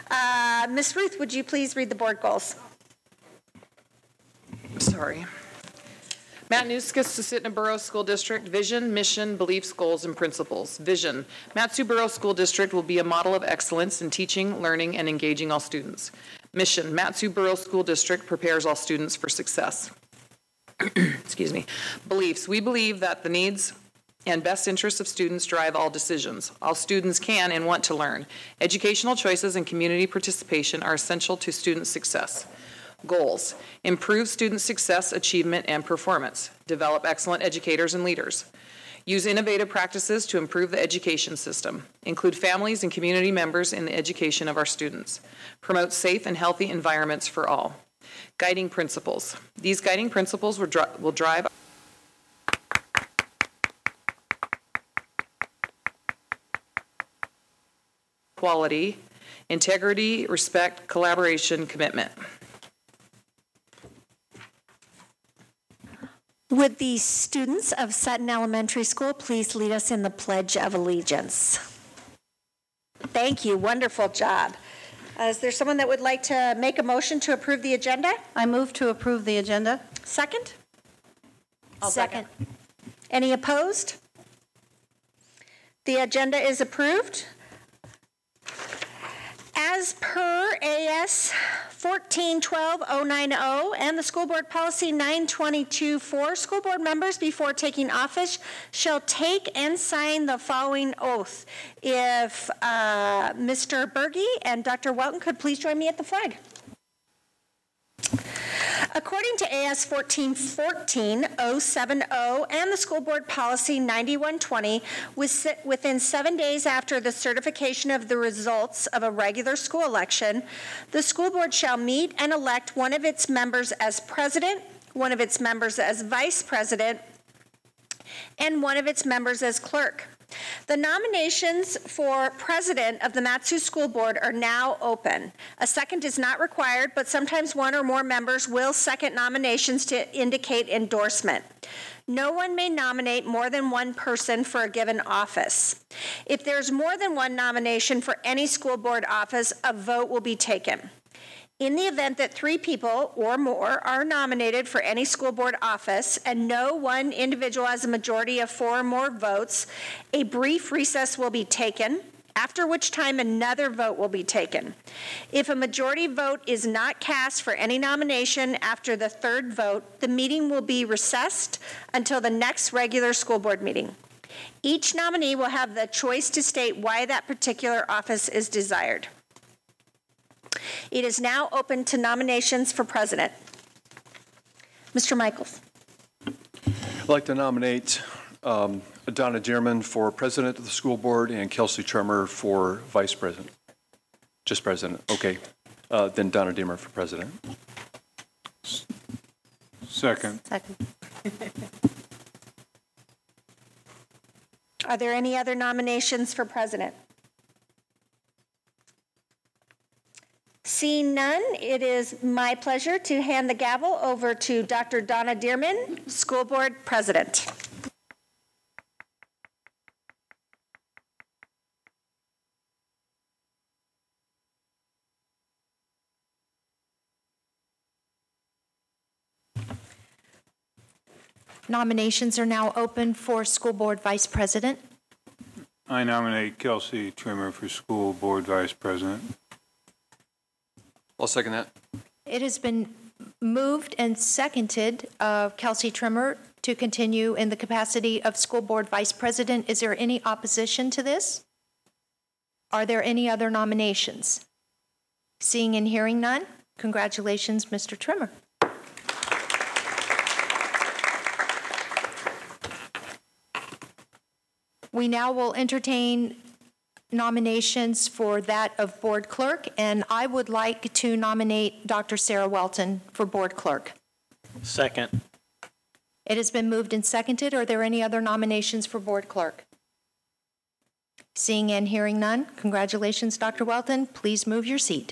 Ms. Ruth, would you please read the board goals? Sorry. Matanuska Susitna Borough School District vision, mission, beliefs, goals, and principles. Vision. Matsu Borough School District will be a model of excellence in teaching, learning, and engaging all students. Mission. Matsu Borough School District prepares all students for success. Excuse me. Beliefs. We believe that the needs and best interests of students drive all decisions. All students can and want to learn. Educational choices and community participation are essential to student success. Goals. Improve student success, achievement, and performance. Develop excellent educators and leaders. Use innovative practices to improve the education system. Include families and community members in the education of our students. Promote safe and healthy environments for all. Guiding principles. These guiding principles will drive quality, integrity, respect, collaboration, commitment. Would the students of Sutton Elementary School please lead us in the Pledge of Allegiance? Thank you. Wonderful job. Is there someone that would like to make a motion to approve the agenda? I move to approve the agenda. Second? I'll second. Any opposed? The agenda is approved. As per AS 1412-090 and the School Board Policy 922-4, school board members before taking office shall take and sign the following oath. If Mr. Berge and Dr. Welton could please join me at the flag. According to AS 1414-070 and the School Board Policy 9120, within 7 days after the certification of the results of a regular school election, the school board shall meet and elect one of its members as president, one of its members as vice president, and one of its members as clerk. The nominations for president of the Matsu School Board are now open. A second is not required, but sometimes one or more members will second nominations to indicate endorsement. No one may nominate more than one person for a given office. If there's more than one nomination for any school board office, a vote will be taken. In the event that 3 people or more are nominated for any school board office and no one individual has a majority of 4 or more votes, a brief recess will be taken, after which time another vote will be taken. If a majority vote is not cast for any nomination after the 3rd vote, the meeting will be recessed until the next regular school board meeting. Each nominee will have the choice to state why that particular office is desired. It is now open to nominations for president. Mr. Michaels. I'd like to nominate Donna Dearman for president of the school board and Kelsey Tremor for vice president. Just president. Okay. Then Donna Dearman for president. Second. Are there any other nominations for president? Seeing none, it is my pleasure to hand the gavel over to Dr. Donna Dearman, School Board President. Nominations are now open for School Board Vice President. I nominate Kelsey Trimmer for School Board Vice President. I'll second that. It has been moved and seconded Kelsey Trimmer to continue in the capacity of School Board Vice President. Is there any opposition to this? Are there any other nominations? Seeing and hearing none, congratulations, Mr. Trimmer. We now will entertain nominations for that of board clerk, and I would like to nominate Dr. Sarah Welton for board clerk. Second. It has been moved and seconded. Are there any other nominations for board clerk? Seeing and hearing none, congratulations, Dr. Welton. Please move your seat.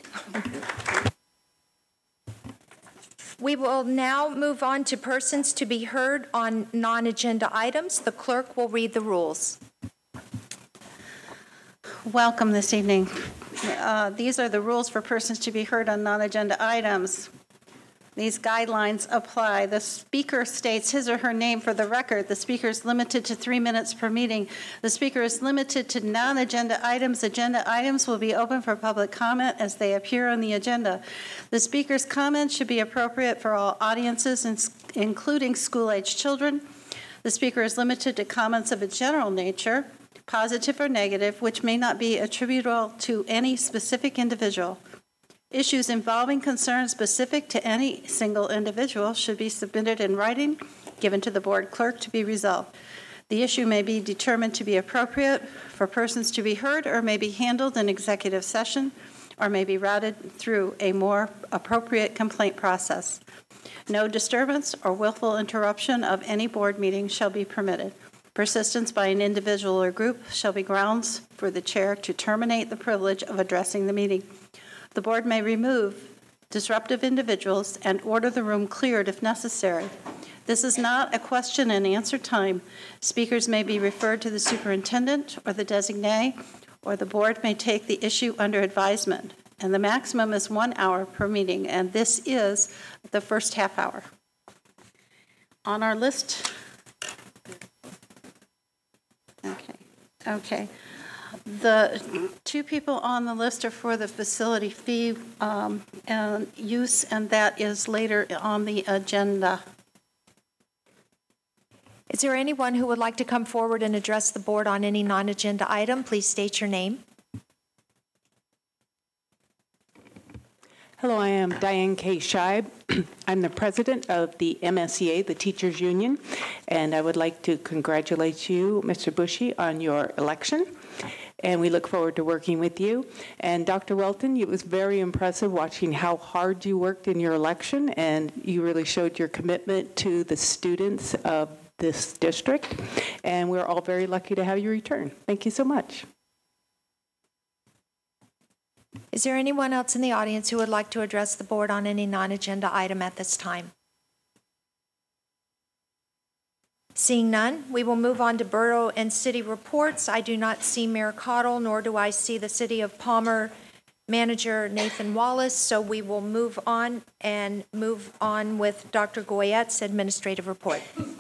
We will now move on to persons to be heard on non-agenda items. The clerk will read the rules. Welcome this evening. These are the rules for persons to be heard on non-agenda items. These guidelines apply. The speaker states his or her name for the record. The speaker is limited to 3 minutes per meeting. The speaker is limited to non-agenda items. Agenda items will be open for public comment as they appear on the agenda. The speaker's comments should be appropriate for all audiences, including school-age children. The speaker is limited to comments of a general nature, positive or negative, which may not be attributable to any specific individual. Issues involving concerns specific to any single individual should be submitted in writing, given to the board clerk to be resolved. The issue may be determined to be appropriate for persons to be heard or may be handled in executive session or may be routed through a more appropriate complaint process. No disturbance or willful interruption of any board meeting shall be permitted. Persistence by an individual or group shall be grounds for the chair to terminate the privilege of addressing the meeting. The board may remove disruptive individuals and order the room cleared if necessary. This is not a question and answer time. Speakers may be referred to the superintendent or the designee, or the board may take the issue under advisement. And the maximum is 1 hour per meeting, and this is the first half hour. On our list, okay. The two people on the list are for the facility fee and use, and that is later on the agenda. Is there anyone who would like to come forward and address the board on any non-agenda item? Please state your name. Hello, I am Diane K. Scheib. I'm the president of the MSEA, the Teachers Union, and I would like to congratulate you, Mr. Bushy, on your election. And we look forward to working with you. And Dr. Welton, it was very impressive watching how hard you worked in your election, and you really showed your commitment to the students of this district. And we're all very lucky to have you return. Thank you so much. Is there anyone else in the audience who would like to address the board on any non-agenda item at this time? Seeing none, we will move on to borough and city reports. I do not see Mayor Cottle, nor do I see the City of Palmer Manager Nathan Wallace, so we will move on with Dr. Goyette's administrative report.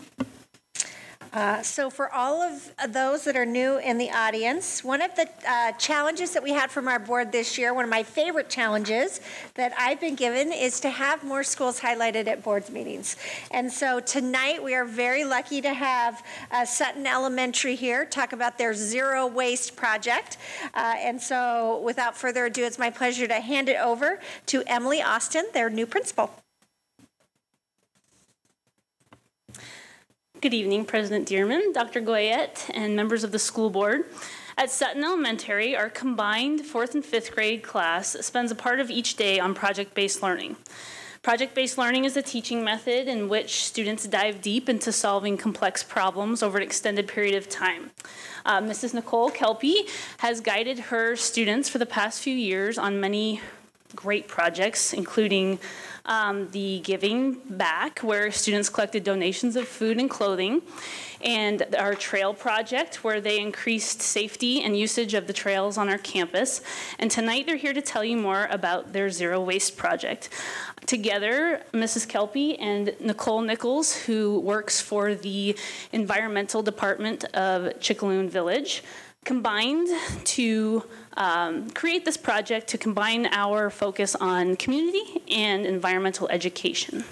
So for all of those that are new in the audience, one of the challenges that we had from our board this year, one of my favorite challenges that I've been given, is to have more schools highlighted at board meetings. And so tonight we are very lucky to have Sutton Elementary here talk about their zero waste project. And so without further ado, it's my pleasure to hand it over to Emily Austin, their new principal. Good evening, President Dearman, Dr. Goyette, and members of the school board. At Sutton Elementary, our combined 4th and 5th grade class spends a part of each day on project-based learning. Project-based learning is a teaching method in which students dive deep into solving complex problems over an extended period of time. Mrs. Nicole Kelpie has guided her students for the past few years on many great projects, including the Giving Back, where students collected donations of food and clothing, and our trail project, where they increased safety and usage of the trails on our campus. And tonight they're here to tell you more about their zero waste project. Together, Mrs. Kelpie and Nicole Nichols, who works for the environmental department of Chickaloon Village, combined to create this project to combine our focus on community and environmental education.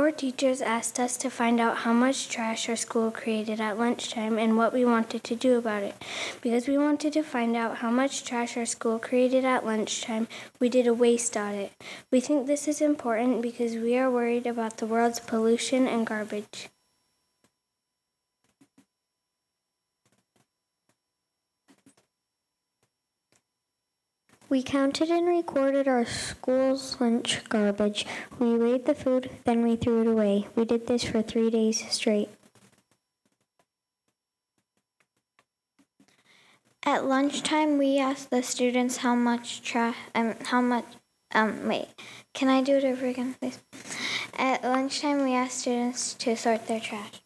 Our teachers asked us to find out how much trash our school created at lunchtime and what we wanted to do about it. Because we wanted to find out how much trash our school created at lunchtime, we did a waste audit. We think this is important because we are worried about the world's pollution and garbage. We counted and recorded our school's lunch garbage. We weighed the food, then we threw it away. We did this for 3 days straight. At lunchtime, we asked the students how much wait, can I do it over again, please? At lunchtime, we asked students to sort their trash.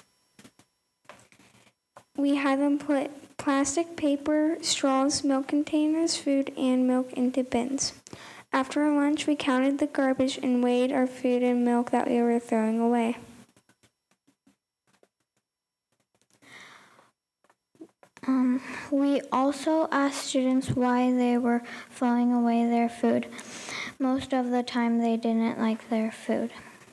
We had them put plastic, paper, straws, milk containers, food, and milk into bins. After lunch, we counted the garbage and weighed our food and milk that we were throwing away. We also asked students why they were throwing away their food. Most of the time, they didn't like their food.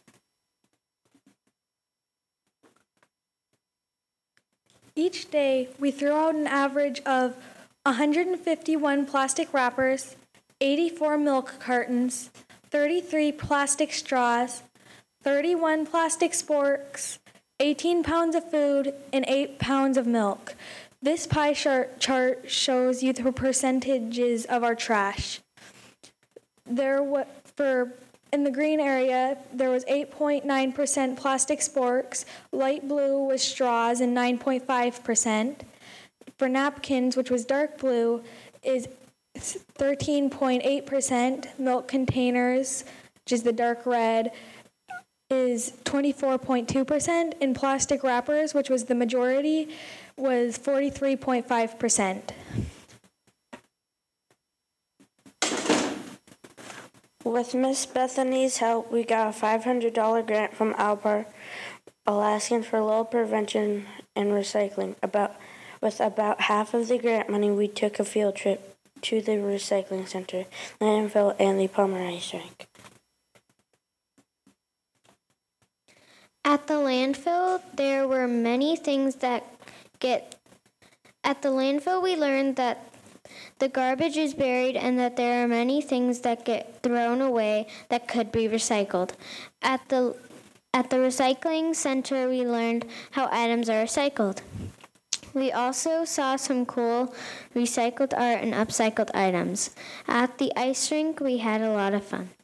Each day, we threw out an average of 151 plastic wrappers, 84 milk cartons, 33 plastic straws, 31 plastic sporks, 18 pounds of food, and 8 pounds of milk. This pie chart shows you the percentages of our trash. In the green area, there was 8.9% plastic sporks, light blue was straws and 9.5%. For napkins, which was dark blue, is 13.8%. Milk containers, which is the dark red, is 24.2%. And plastic wrappers, which was the majority, was 43.5%. With Miss Bethany's help, we got a $500 grant from Alpar, Alaskan for Low Prevention and Recycling. With about half of the grant money, we took a field trip to the recycling center, landfill, and the Palmer Ice Rink. At the landfill, there were many things that At the landfill, we learned that the garbage is buried and that there are many things that get thrown away that could be recycled. At the recycling center, we learned how items are recycled. We also saw some cool recycled art and upcycled items. At the ice rink, we had a lot of fun.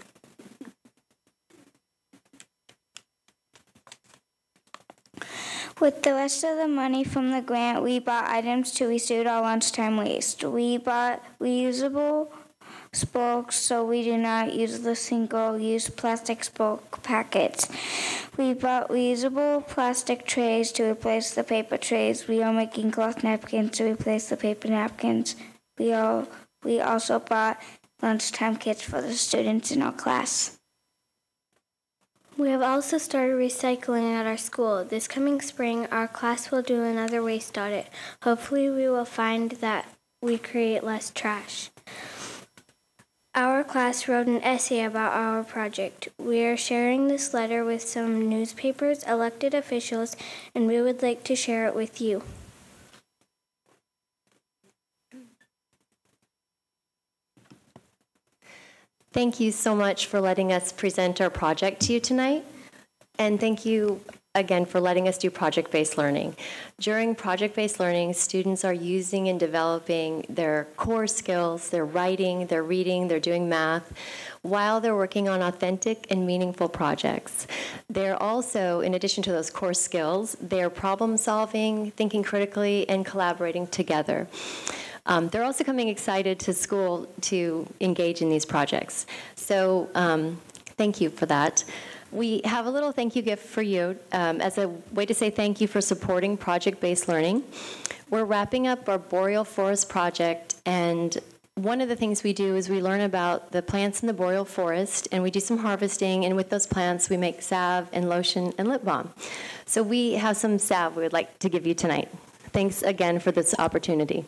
With the rest of the money from the grant, we bought items to reduce our lunchtime waste. We bought reusable spokes so we do not use the single-use plastic spoke packets. We bought reusable plastic trays to replace the paper trays. We are making cloth napkins to replace the paper napkins. We also bought lunchtime kits for the students in our class. We have also started recycling at our school. This coming spring, our class will do another waste audit. Hopefully, we will find that we create less trash. Our class wrote an essay about our project. We are sharing this letter with some newspapers, elected officials, and we would like to share it with you. Thank you so much for letting us present our project to you tonight. And thank you again for letting us do project-based learning. During project-based learning, students are using and developing their core skills. They're writing, they're reading, they're doing math, while they're working on authentic and meaningful projects. They're also, in addition to those core skills, they're problem solving, thinking critically, and collaborating together. They're also coming excited to school to engage in these projects. So thank you for that. We have a little thank you gift for you as a way to say thank you for supporting project-based learning. We're wrapping up our Boreal Forest project, and one of the things we do is we learn about the plants in the boreal forest, and we do some harvesting, and with those plants we make salve and lotion and lip balm. So we have some salve we would like to give you tonight. Thanks again for this opportunity.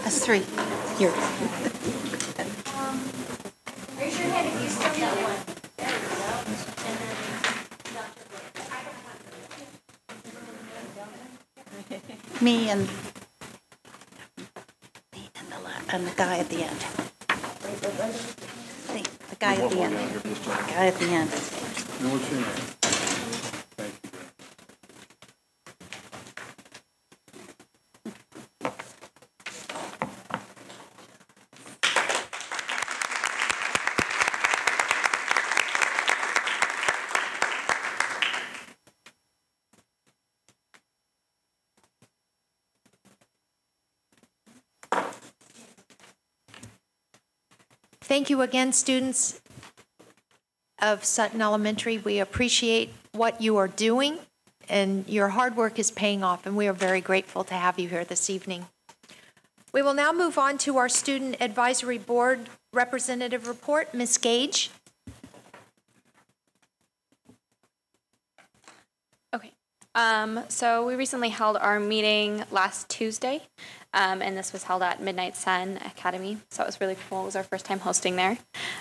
That's 3. Here. Raise your hand if you still got one. Me and the guy at the end. The guy at the end. The guy at the end. What's your name? Thank you. Thank you again, students of Sutton Elementary. We appreciate what you are doing, and your hard work is paying off, and we are very grateful to have you here this evening. We will now move on to our Student Advisory Board Representative Report. Ms. Gage. Okay. So we recently held our meeting last Tuesday, and this was held at Midnight Sun Academy, so it was really cool. It was our first time hosting there.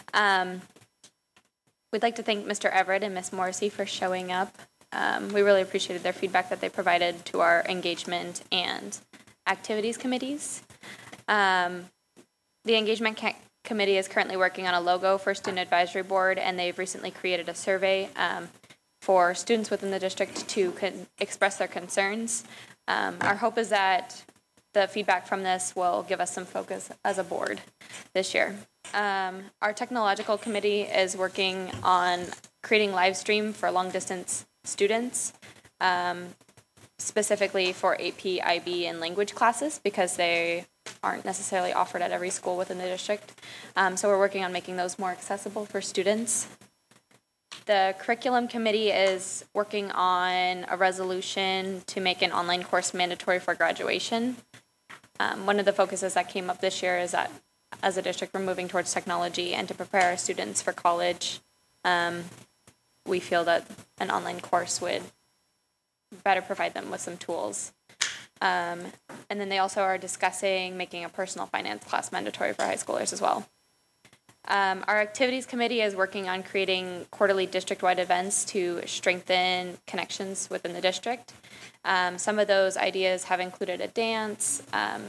We'd like to thank Mr. Everett and Ms. Morrissey for showing up. We really appreciated their feedback that they provided to our engagement and activities committees. The engagement committee is currently working on a logo for Student Advisory Board, and they've recently created a survey for students within the district to express their concerns. Our hope is that the feedback from this will give us some focus as a board this year. Our technological committee is working on creating live stream for long distance students, specifically for AP, IB, and language classes, because they aren't necessarily offered at every school within the district. So we're working on making those more accessible for students. The curriculum committee is working on a resolution to make an online course mandatory for graduation. One of the focuses that came up this year is that as a district, we're moving towards technology, and to prepare our students for college, we feel that an online course would better provide them with some tools. And then they also are discussing making a personal finance class mandatory for high schoolers as well. Our activities committee is working on creating quarterly district-wide events to strengthen connections within the district. Some of those ideas have included a dance,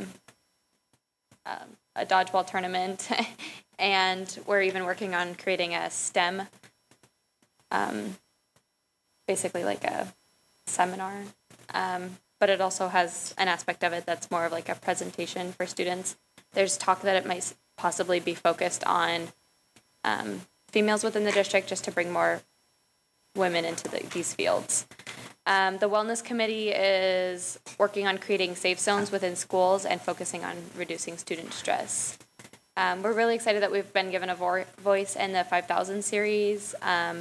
a dodgeball tournament, and we're even working on creating a STEM, basically like a seminar, but it also has an aspect of it that's more of like a presentation for students. There's talk that it might possibly be focused on females within the district, just to bring more women into these fields. The Wellness Committee is working on creating safe zones within schools and focusing on reducing student stress. We're really excited that we've been given a voice in the 5,000 series.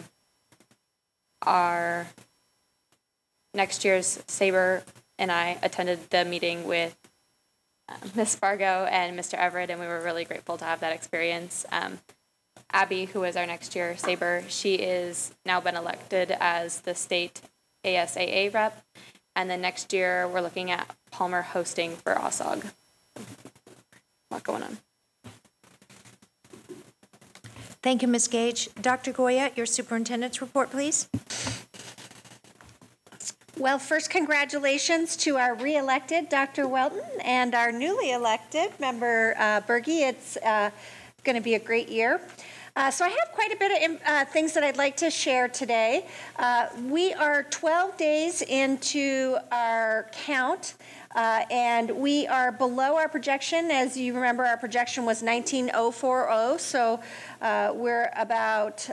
Our next year's Saber and I attended the meeting with Ms. Spargo and Mr. Everett, and we were really grateful to have that experience. Abby, who is our next year Saber, she is now been elected as the state ASAA rep, and then next year we're looking at Palmer hosting for OSOG. A lot going on. Thank you, Ms. Gage. Dr. Goyette, your superintendent's report, please. Well, first, congratulations to our re-elected Dr. Welton and our newly elected member Berge. It's going to be a great year. So I have quite a bit of things that I'd like to share today. We are 12 days into our count, and we are below our projection. As you remember, our projection was 19,040, so we're about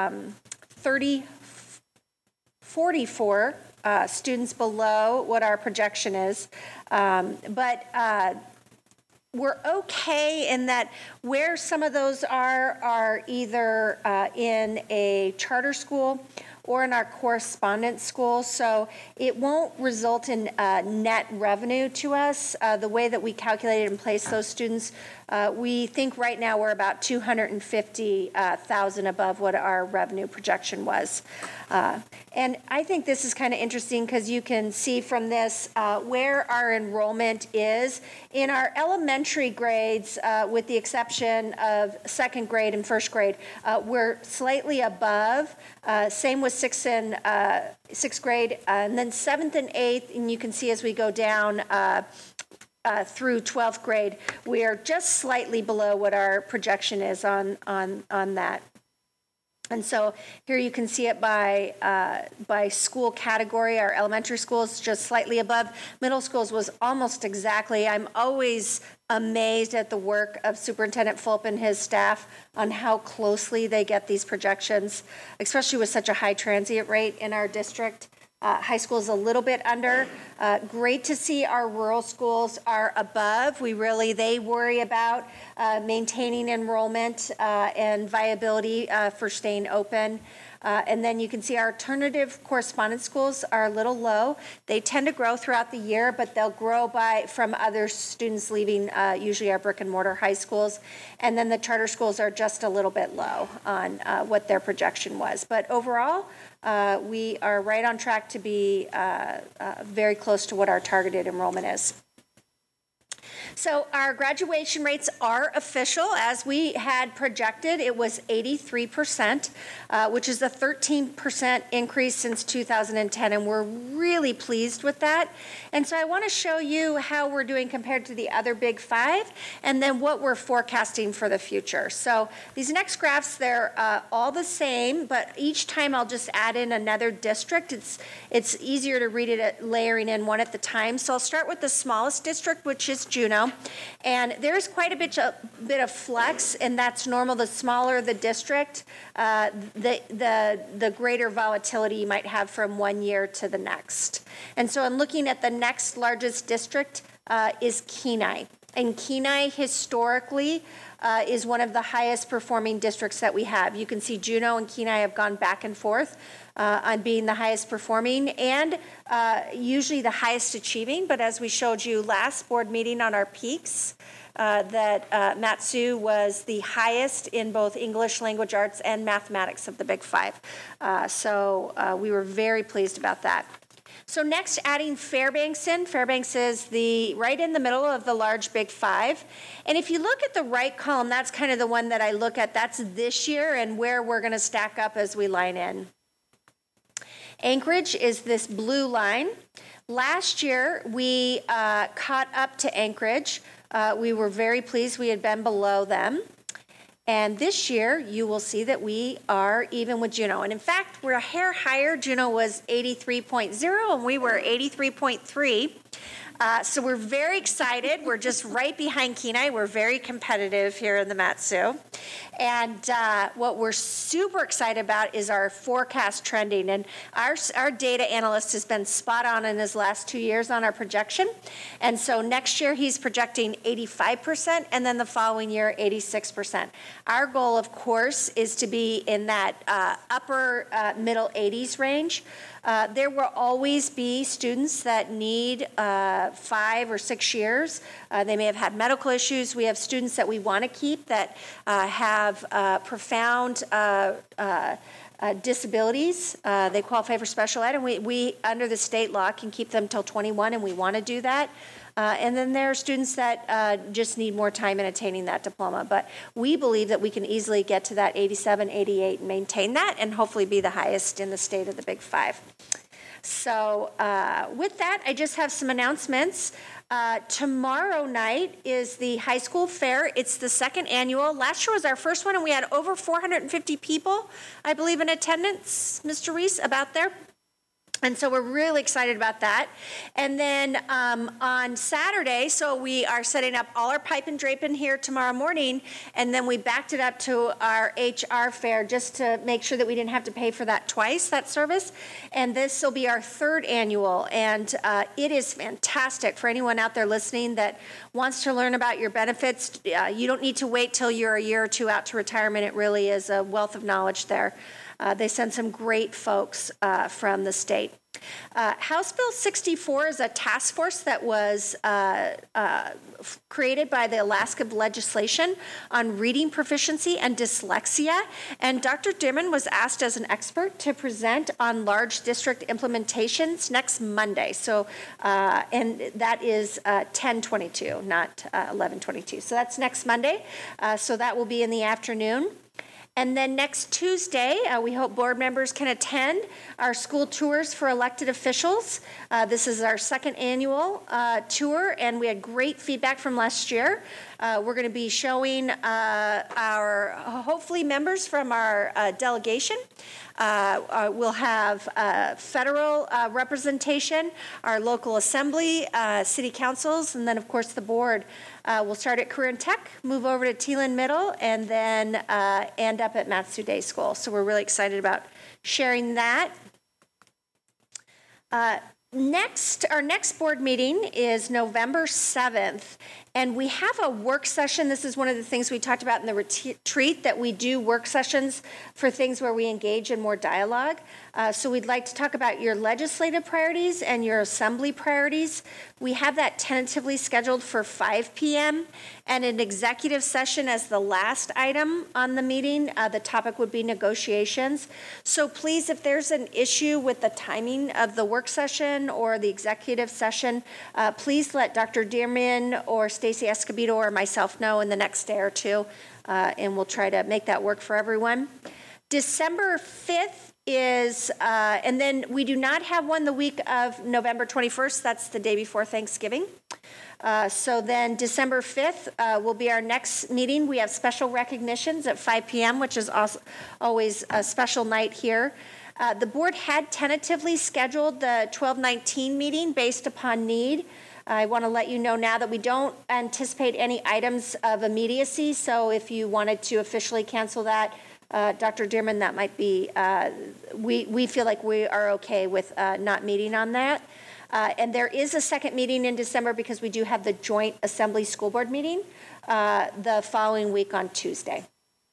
44 students below what our projection is. But we're okay in that where some of those are either in a charter school or in our correspondence schools. So it won't result in net revenue to us. The way that we calculated and placed those students, we think right now we're about 250,000 above what our revenue projection was. And I think this is kind of interesting because you can see from this where our enrollment is. In our elementary grades, with the exception of second grade and first grade, we're slightly above. Same with sixth grade, and then seventh and eighth, and you can see as we go down through 12th grade, we are just slightly below what our projection is on that. And so here you can see it by school category. Our elementary schools just slightly above. Middle schools was almost exactly. I'm always amazed at the work of Superintendent Fulp and his staff on how closely they get these projections, especially with such a high transient rate in our district. High school is a little bit under. Great to see our rural schools are above. They worry about maintaining enrollment and viability for staying open. And then you can see our alternative correspondence schools are a little low. They tend to grow throughout the year, but they'll grow from other students leaving usually our brick and mortar high schools. And then the charter schools are just a little bit low on what their projection was. But overall, we are right on track to be very close to what our targeted enrollment is. So our graduation rates are official. As we had projected, it was 83%, which is a 13% increase since 2010, and we're really pleased with that. And so I want to show you how we're doing compared to the other big five, and then what we're forecasting for the future. So these next graphs, they're all the same, but each time I'll just add in another district. It's easier to read it layering in one at the time. So I'll start with the smallest district, which is Juneau. And there's quite a bit of flex, and that's normal. The smaller the district, the greater volatility you might have from one year to the next. And so I'm looking at the next largest district is Kenai. And Kenai historically is one of the highest performing districts that we have. You can see Juneau and Kenai have gone back and forth on being the highest performing and usually the highest achieving. But as we showed you last board meeting on our peaks, that Mat-Su was the highest in both English, language arts, and mathematics of the big five. So we were very pleased about that. So next, adding Fairbanks in. Fairbanks is right in the middle of the large big five. And if you look at the right column, that's kind of the one that I look at. That's this year and where we're going to stack up as we line in. Anchorage is this blue line. Last year, we caught up to Anchorage. We were very pleased. We had been below them. And this year, you will see that we are even with Juneau. And in fact, we're a hair higher. Juneau was 83.0, and we were 83.3. So we're very excited. We're just right behind Kenai. We're very competitive here in the Mat-Su. And what we're super excited about is our forecast trending. And our data analyst has been spot on in his last 2 years on our projection. And so next year he's projecting 85%, and then the following year 86%. Our goal, of course, is to be in that upper middle 80s range. There will always be students that need 5 or 6 years. They may have had medical issues. We have students that we want to keep that have profound disabilities. They qualify for special ed, and we, under the state law, can keep them till 21, and we want to do that. And then there are students that just need more time in attaining that diploma. But we believe that we can easily get to that 87, 88 and maintain that and hopefully be the highest in the state of the Big Five. So with that, I just have some announcements. Tomorrow night is the high school fair. It's the second annual. Last year was our first one, and we had over 450 people, I believe, in attendance, Mr. Reese, about there. And so we're really excited about that. And then on Saturday, so we are setting up all our pipe and draping here tomorrow morning, and then we backed it up to our HR fair just to make sure that we didn't have to pay for that twice, that service. And this will be our third annual, and it is fantastic for anyone out there listening that wants to learn about your benefits. You don't need to wait till you're a year or two out to retirement. It really is a wealth of knowledge there. They send some great folks from the state. House Bill 64 is a task force that was created by the Alaska Legislation on reading proficiency and dyslexia. And Dr. Dirman was asked as an expert to present on large district implementations next Monday. So, and that is 10/22, not 11/22. So that's next Monday. So that will be in the afternoon. And then next Tuesday, we hope board members can attend our school tours for elected officials. This is our second annual tour, and we had great feedback from last year. We're going to be showing our, hopefully, members from our delegation. We'll have federal representation, our local assembly, city councils, and then, of course, the board. We'll start at Career and Tech, move over to Teelan Middle, and then end up at Matsu Day School. So we're really excited about sharing that. Our next board meeting is November 7th, and we have a work session. This is one of the things we talked about in the retreat, that we do work sessions for things where we engage in more dialogue. So we'd like to talk about your legislative priorities and your assembly priorities. We have that tentatively scheduled for 5 p.m. and an executive session as the last item on the meeting. The topic would be negotiations. So please, if there's an issue with the timing of the work session or the executive session, please let Dr. Dirman or Stacey Escobedo or myself know in the next day or two, and we'll try to make that work for everyone. December 5th is, and then we do not have one the week of November 21st. That's the day before Thanksgiving. So then December 5th will be our next meeting. We have special recognitions at 5 p.m., which is also always a special night here. The board had tentatively scheduled the 12/19 meeting based upon need. I want to let you know now that we don't anticipate any items of immediacy. So if you wanted to officially cancel that, Dr. Dirman, that might be, we feel like we are okay with not meeting on that. And there is a second meeting in December because we do have the joint assembly school board meeting the following week on Tuesday.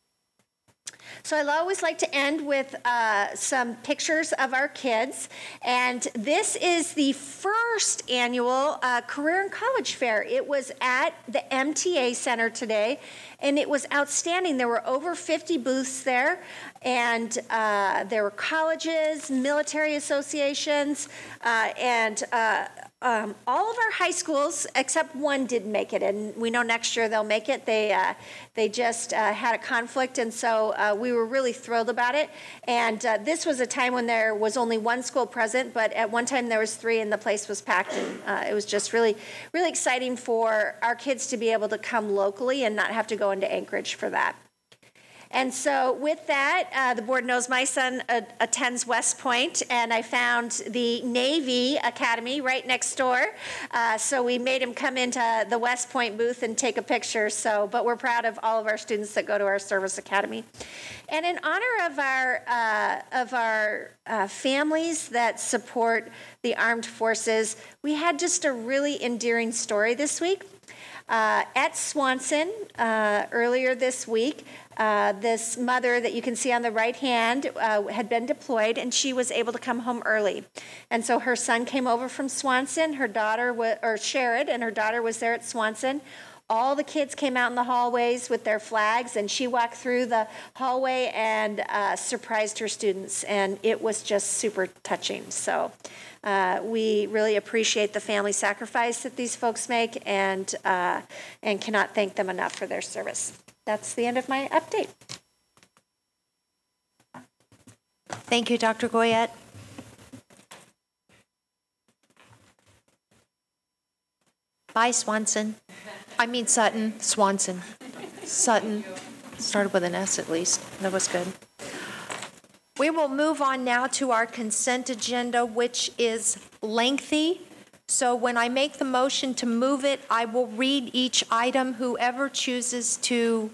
So I always like to end with some pictures of our kids. And this is the first annual Career and College Fair. It was at the MTA Center today, and it was outstanding. There were over 50 booths there, and there were colleges, military associations, and all of our high schools, except one, didn't make it, and we know next year they'll make it. They just had a conflict, and so we were really thrilled about it. And this was a time when there was only one school present, but at one time there was 3, and the place was packed. And it was just really, really exciting for our kids to be able to come locally and not have to go into Anchorage for that. And so with that, the board knows my son attends West Point, and I found the Navy Academy right next door. So we made him come into the West Point booth and take a picture. So, but we're proud of all of our students that go to our service academy. And in honor of our families that support the armed forces, we had just a really endearing story this week. At Swanson earlier this week, this mother that you can see on the right hand had been deployed, and she was able to come home early. And so her son came over from Swanson, her daughter, Sherrod, and her daughter was there at Swanson. All the kids came out in the hallways with their flags, and she walked through the hallway and surprised her students, and it was just super touching. So we really appreciate the family sacrifice that these folks make, and cannot thank them enough for their service. That's the end of my update. Thank you, Dr. Goyette. Bye, Swanson. I mean Sutton. Swanson. Sutton. Started with an S at least. That was good. We will move on now to our consent agenda, which is lengthy. So when I make the motion to move it, I will read each item. Whoever chooses to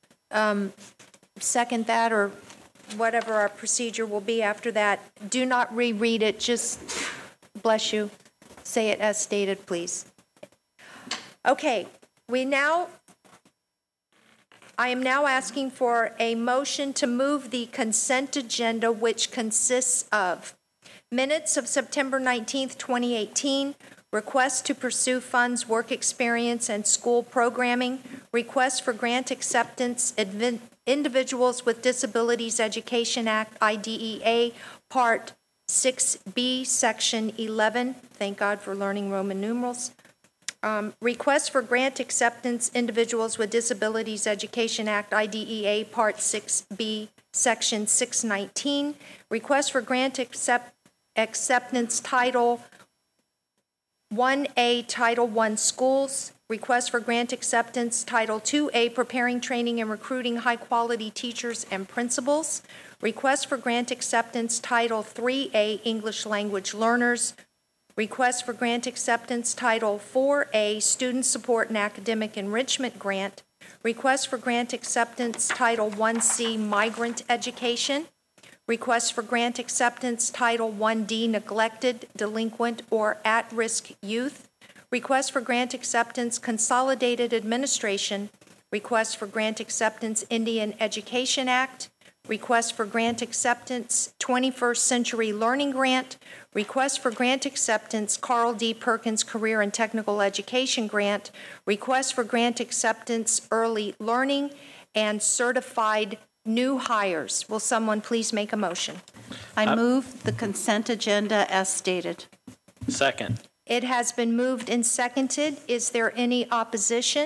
second that, or whatever our procedure will be after that, do not reread it. Just, bless you, say it as stated, please. Okay, we now I am now asking for a motion to move the consent agenda, which consists of minutes of September 19th, 2018, request to pursue funds, work experience, and school programming, request for grant acceptance, Individuals with Disabilities Education Act, IDEA, Part 6B, Section 11. Thank God for learning Roman numerals. Request for grant acceptance, Individuals with Disabilities Education Act, IDEA, Part 6B, Section 619. Request for grant acceptance, Title 1A, Title I Schools. Request for grant acceptance, Title 2A, Preparing, Training, and Recruiting High-Quality Teachers and Principals. Request for grant acceptance, Title 3A, English Language Learners. Request for grant acceptance, Title 4A, Student Support and Academic Enrichment Grant. Request for grant acceptance, Title 1C, Migrant Education. Request for grant acceptance, Title 1D, Neglected, Delinquent, or At-Risk Youth. Request for grant acceptance, Consolidated Administration. Request for grant acceptance, Indian Education Act. Request for grant acceptance, 21st Century Learning Grant. Request for grant acceptance, Carl D. Perkins Career and Technical Education Grant. Request for grant acceptance, Early Learning, and certified new hires. Will someone please make a motion? I move the consent agenda as stated. Second. It has been moved and seconded. Is there any opposition?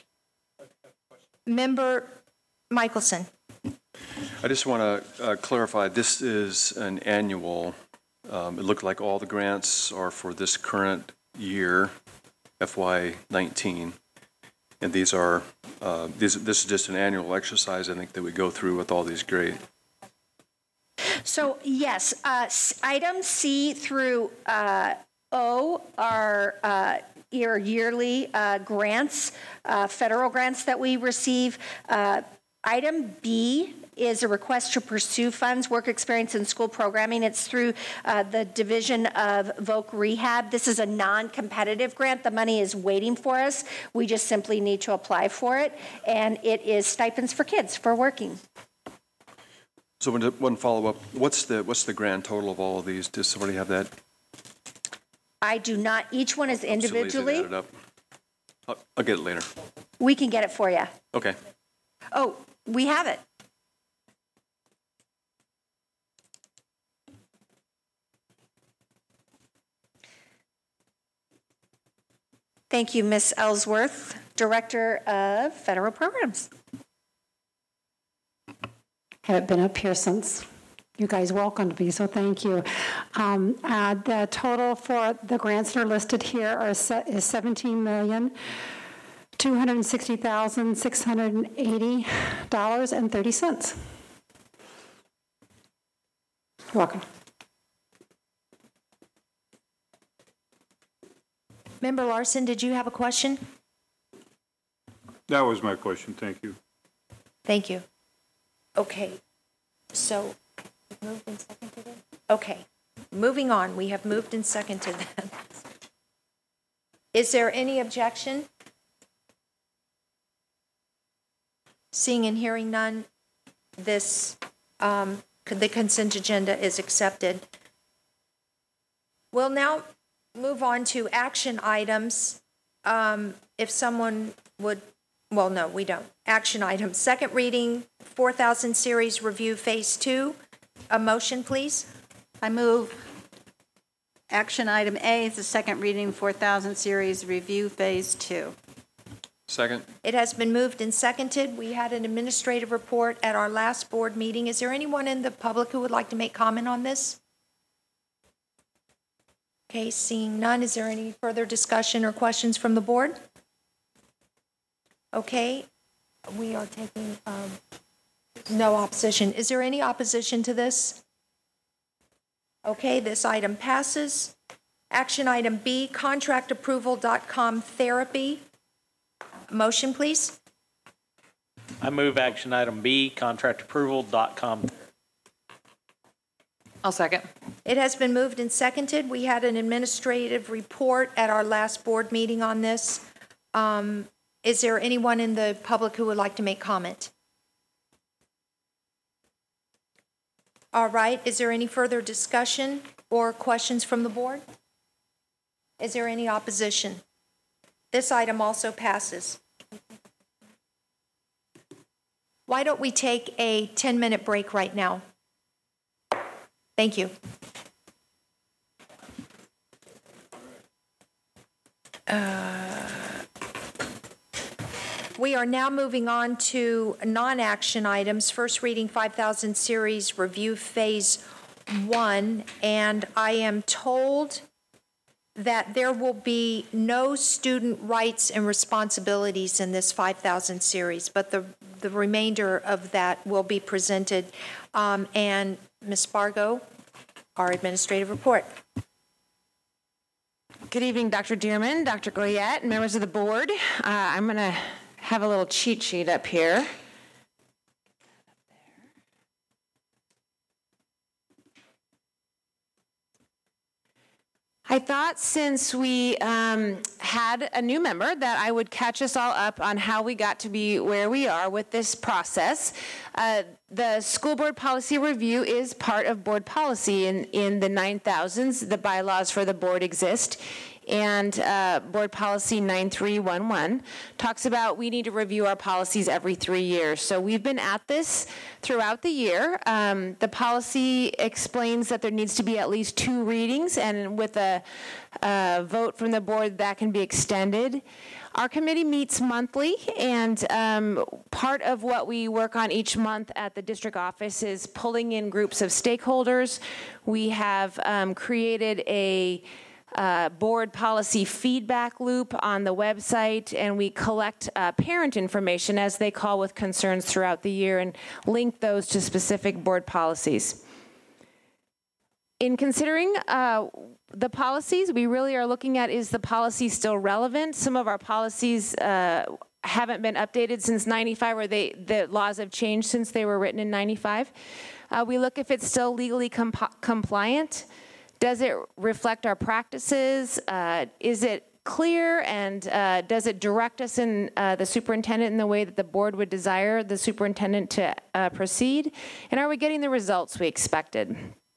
Member Michelson. I just want to clarify, this is an annual, it looked like all the grants are for this current year, FY19, and these are, this is just an annual exercise, I think, that we go through with all these grades. So yes, items C through O are your yearly grants, federal grants that we receive. Item B is a request to pursue funds, work experience, and school programming. It's through the Division of Voc Rehab. This is a non-competitive grant. The money is waiting for us. We just simply need to apply for it, and it is stipends for kids for working. So one follow-up, what's the grand total of all of these? Does somebody have that? I do not. Each one is individually. So lazy to add it up. I'll get it later. We can get it for you. Okay. Oh, we have it. Thank you, Ms. Ellsworth, Director of Federal Programs. I've been up here since you guys welcomed me, so thank you. The total for the grants that are listed here is $17,260,680.30. You're welcome. Member Larson, did you have a question? That was my question. Thank you. Thank you. Okay, so moved and seconded it? Okay, moving on. We have moved and seconded that. Is there any objection? Seeing and hearing none, the consent agenda is accepted. We'll now move on to action items. If someone would, well, no, we don't. Action items. Second reading, 4000 series review phase 2. A motion, please. I move action item A is the second reading 4000 series review phase 2. Second. It has been moved and seconded. We had an administrative report at our last board meeting. Is there anyone in the public who would like to make comment on this? Okay, seeing none, is there any further discussion or questions from the board? Okay, we are taking no opposition. Is there any opposition to this? Okay, this item passes. Action item B, contractapproval.com therapy. Motion, please. I move action item B, contractapproval.com. I'll second. It has been moved and seconded. We had an administrative report at our last board meeting on this. Is there anyone in the public who would like to make comment? All right, is there any further discussion or questions from the board? Is there any opposition? This item also passes. Why don't we take a 10-minute break right now? Thank you. We are now moving on to non-action items. First reading 5000 series review phase 1, and I am told that there will be no student rights and responsibilities in this 5000 series, but the remainder of that will be presented. And Ms. Spargo, our administrative report. Good evening, Dr. Dearman, Dr. Goyette, and members of the board. I'm going to have a little cheat sheet up here. I thought since we had a new member that I would catch us all up on how we got to be where we are with this process. The school board policy review is part of board policy. In the 9000s, the bylaws for the board exist. And board policy 9311 talks about we need to review our policies every 3 years. So we've been at this throughout the year. The policy explains that there needs to be at least 2 readings, and with a vote from the board, that can be extended. Our committee meets monthly, and part of what we work on each month at the district office is pulling in groups of stakeholders. We have created a board policy feedback loop on the website, and we collect parent information as they call with concerns throughout the year and link those to specific board policies. In considering the policies, we really are looking at, is the policy still relevant? Some of our policies haven't been updated since 95, or the laws have changed since they were written in 95. We look if it's still legally compliant. Does it reflect our practices? Is it clear, and does it direct us in the superintendent in the way that the board would desire the superintendent to proceed? And are we getting the results we expected?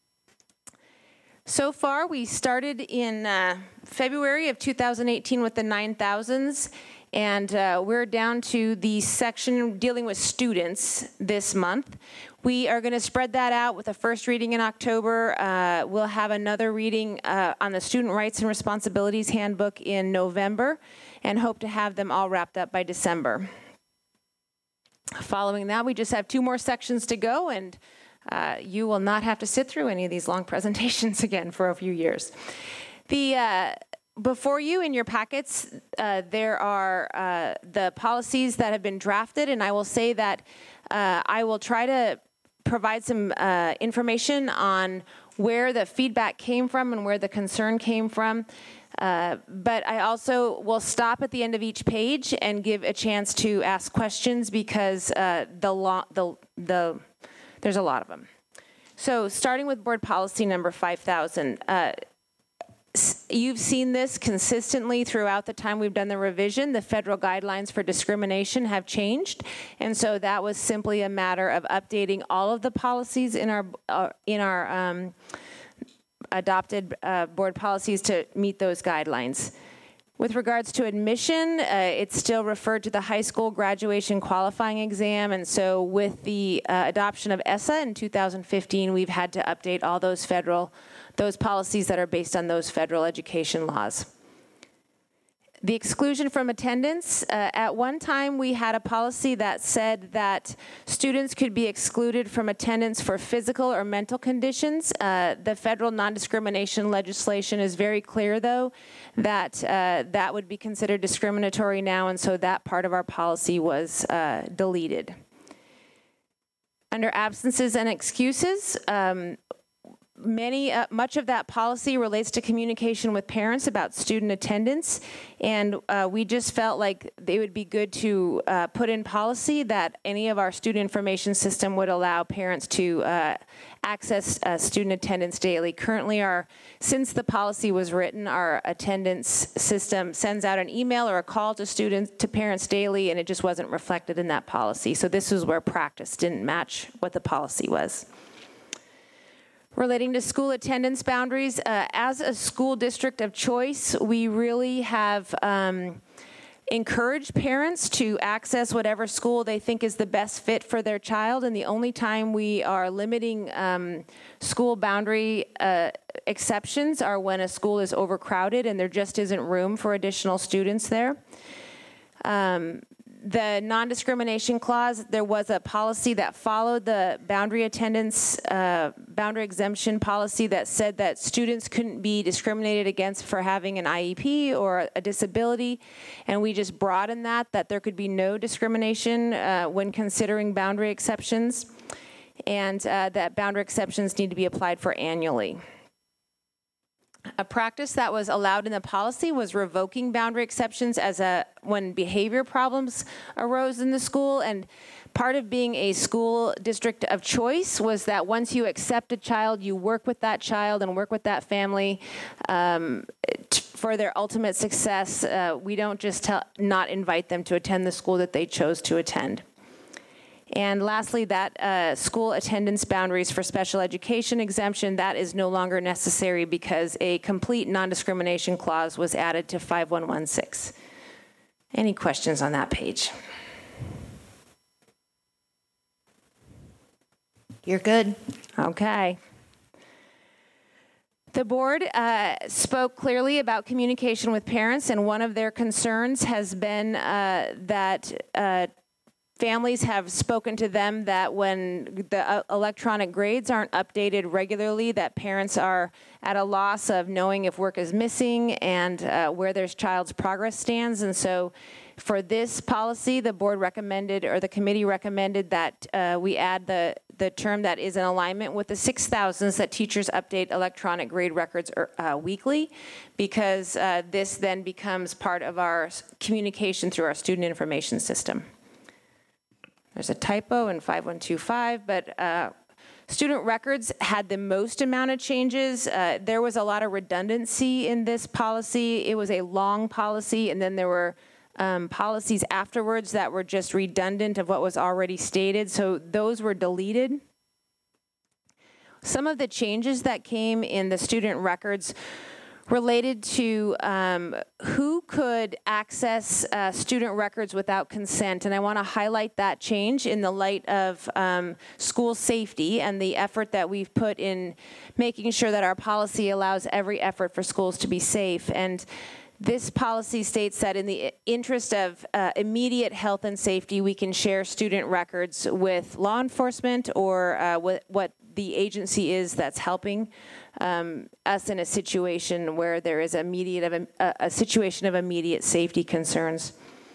So far, we started in February of 2018 with the 9000s, and we're down to the section dealing with students this month. We are going to spread that out with a first reading in October. We'll have another reading on the Student Rights and Responsibilities Handbook in November, and hope to have them all wrapped up by December. Following that, we just have 2 more sections to go, and you will not have to sit through any of these long presentations again for a few years. Before you in your packets, there are the policies that have been drafted, and I will say that I will try to provide some information on where the feedback came from and where the concern came from. But I also will stop at the end of each page and give a chance to ask questions, because there's a lot of them. So starting with board policy number 5000. You've seen this consistently throughout the time we've done the revision. The federal guidelines for discrimination have changed, and so that was simply a matter of updating all of the policies in our adopted board policies to meet those guidelines. With regards to admission, it's still referred to the high school graduation qualifying exam, and so with the adoption of ESSA in 2015, we've had to update all those policies that are based on those federal education laws. The exclusion from attendance, at one time we had a policy that said that students could be excluded from attendance for physical or mental conditions. The federal non-discrimination legislation is very clear, though, that that would be considered discriminatory now, and so that part of our policy was deleted. Under absences and excuses, much of that policy relates to communication with parents about student attendance, and we just felt like it would be good to put in policy that any of our student information system would allow parents to access student attendance daily. Currently, since the policy was written, our attendance system sends out an email or a call to parents daily, and it just wasn't reflected in that policy. So this is where practice didn't match what the policy was. Relating to school attendance boundaries, as a school district of choice, we really have encouraged parents to access whatever school they think is the best fit for their child, and the only time we are limiting school boundary exceptions are when a school is overcrowded and there just isn't room for additional students there. The non-discrimination clause, there was a policy that followed the boundary attendance, boundary exemption policy that said that students couldn't be discriminated against for having an IEP or a disability, and we just broadened that there could be no discrimination when considering boundary exceptions, and that boundary exceptions need to be applied for annually. A practice that was allowed in the policy was revoking boundary exceptions when behavior problems arose in the school. And part of being a school district of choice was that once you accept a child, you work with that child and work with that family for their ultimate success. We don't just not invite them to attend the school that they chose to attend. And lastly, that school attendance boundaries for special education exemption, that is no longer necessary because a complete non-discrimination clause was added to 5116. Any questions on that page? You're good. Okay. The board spoke clearly about communication with parents, and one of their concerns has been that families have spoken to them that when the electronic grades aren't updated regularly, that parents are at a loss of knowing if work is missing and where their child's progress stands. And so for this policy, the board recommended, or the committee recommended, that we add the term that is in alignment with the 6,000s that teachers update electronic grade records weekly, because this then becomes part of our communication through our student information system. There's a typo in 5125, but student records had the most amount of changes. There was a lot of redundancy in this policy. It was a long policy, and then there were policies afterwards that were just redundant of what was already stated, so those were deleted. Some of the changes that came in the student records related to who could access student records without consent. And I want to highlight that change in the light of school safety and the effort that we've put in making sure that our policy allows every effort for schools to be safe. And this policy states that in the interest of immediate health and safety, we can share student records with law enforcement or what the agency is that's helping us in a situation where there is a situation of immediate safety concerns.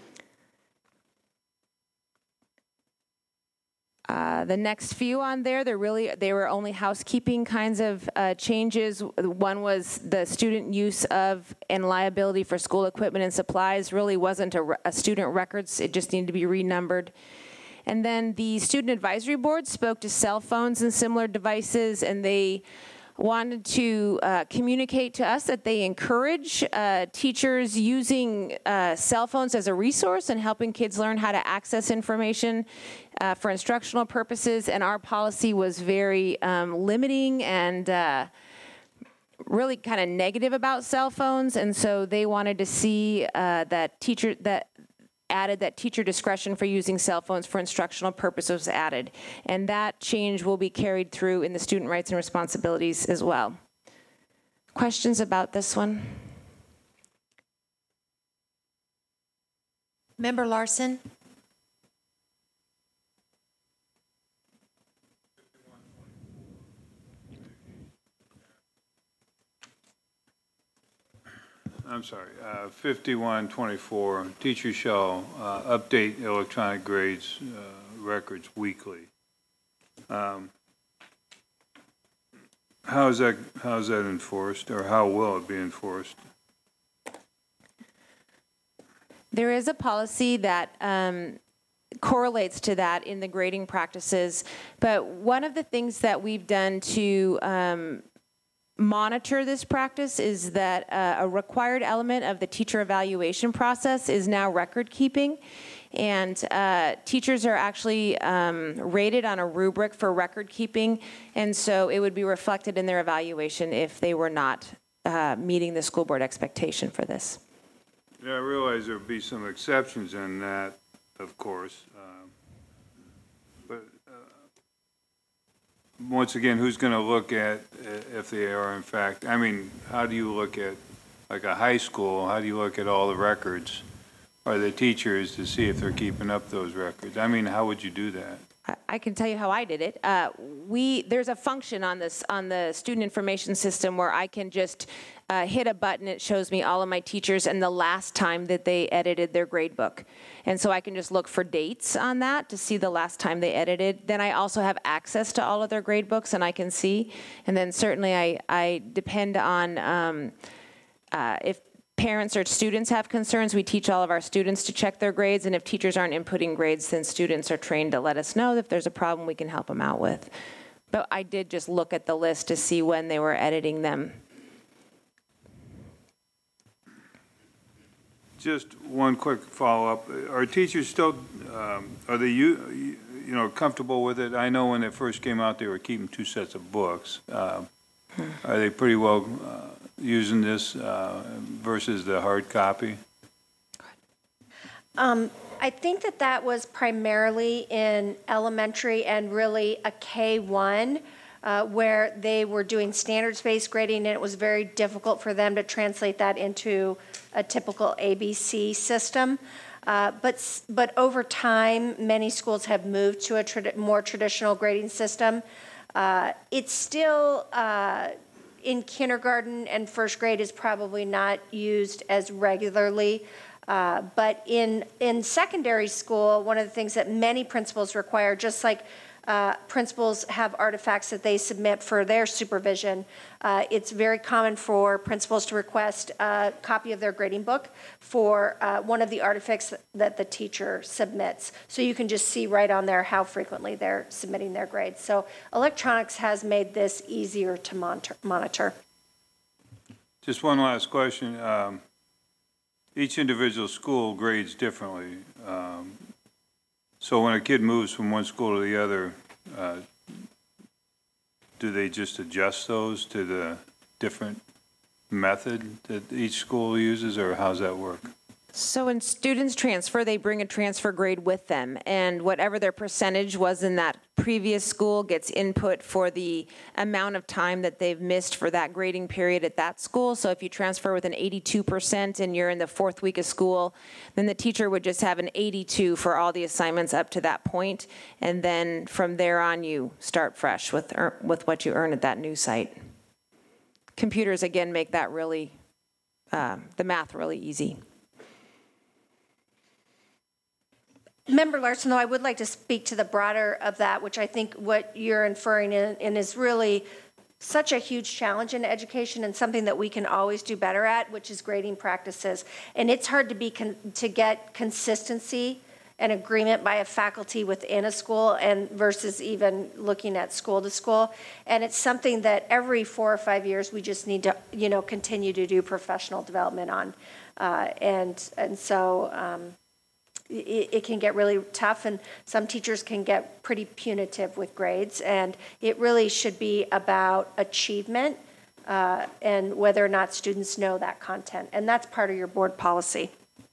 The next few on there, they were only housekeeping kinds of changes. One was the student use of and liability for school equipment and supplies really wasn't a student records. It just needed to be renumbered. And then the student advisory board spoke to cell phones and similar devices, and they wanted to communicate to us that they encourage teachers using cell phones as a resource and helping kids learn how to access information for instructional purposes. And our policy was very limiting and really kind of negative about cell phones. And so they wanted to see added that teacher discretion for using cell phones for instructional purposes was added. And that change will be carried through in the student rights and responsibilities as well. Questions about this one? Member Larson? I'm sorry, 5124, teachers shall update electronic grades records weekly. How's that enforced, or how will it be enforced? There is a policy that correlates to that in the grading practices, but one of the things that we've done to monitor this practice is that a required element of the teacher evaluation process is now record keeping. And teachers are actually rated on a rubric for record keeping, and so it would be reflected in their evaluation if they were not meeting the school board expectation for this. Yeah, I realize there would be some exceptions in that, of course. But once again, who's going to look at if they are in fact, I mean, how do you look at, like a high school, how do you look at all the records or the teachers to see if they're keeping up those records? I mean, how would you do that? I can tell you how I did it. There's a function on the student information system where I can just hit a button. It shows me all of my teachers and the last time that they edited their grade book. And so I can just look for dates on that to see the last time they edited. Then I also have access to all of their grade books and I can see. And then certainly I depend on if parents or students have concerns, we teach all of our students to check their grades, and if teachers aren't inputting grades, then students are trained to let us know if there's a problem we can help them out with. But I did just look at the list to see when they were editing them. Just one quick follow-up. Are teachers still, are they comfortable with it? I know when it first came out, they were keeping 2 sets of books. Are they pretty well using this versus the hard copy? I think that was primarily in elementary and really a K-1 where they were doing standards-based grading, and it was very difficult for them to translate that into a typical ABC system. But over time, many schools have moved to a more traditional grading system. It's still in kindergarten and first grade is probably not used as regularly. But in secondary school, one of the things that many principals require, just like principals have artifacts that they submit for their supervision, it's very common for principals to request a copy of their grading book for one of the artifacts that the teacher submits. So you can just see right on there how frequently they're submitting their grades. So electronics has made this easier to monitor. Just one last question. Each individual school grades differently. So when a kid moves from one school to the other, do they just adjust those to the different method that each school uses, or how's that work? So when students transfer, they bring a transfer grade with them, and whatever their percentage was in that previous school gets input for the amount of time that they've missed for that grading period at that school. So if you transfer with an 82% and you're in the 4th week of school, then the teacher would just have an 82 for all the assignments up to that point, and then from there on you start fresh with what you earn at that new site. Computers, again, make that really, the math really easy. Member Larson, though, I would like to speak to the broader of that, which I think what you're inferring in is really such a huge challenge in education and something that we can always do better at, which is grading practices. And it's hard to get consistency and agreement by a faculty within a school and versus even looking at school to school. And it's something that every 4 or 5 years we just need to, continue to do professional development on. And so it can get really tough, and some teachers can get pretty punitive with grades, and it really should be about achievement and whether or not students know that content, and that's part of your board policy.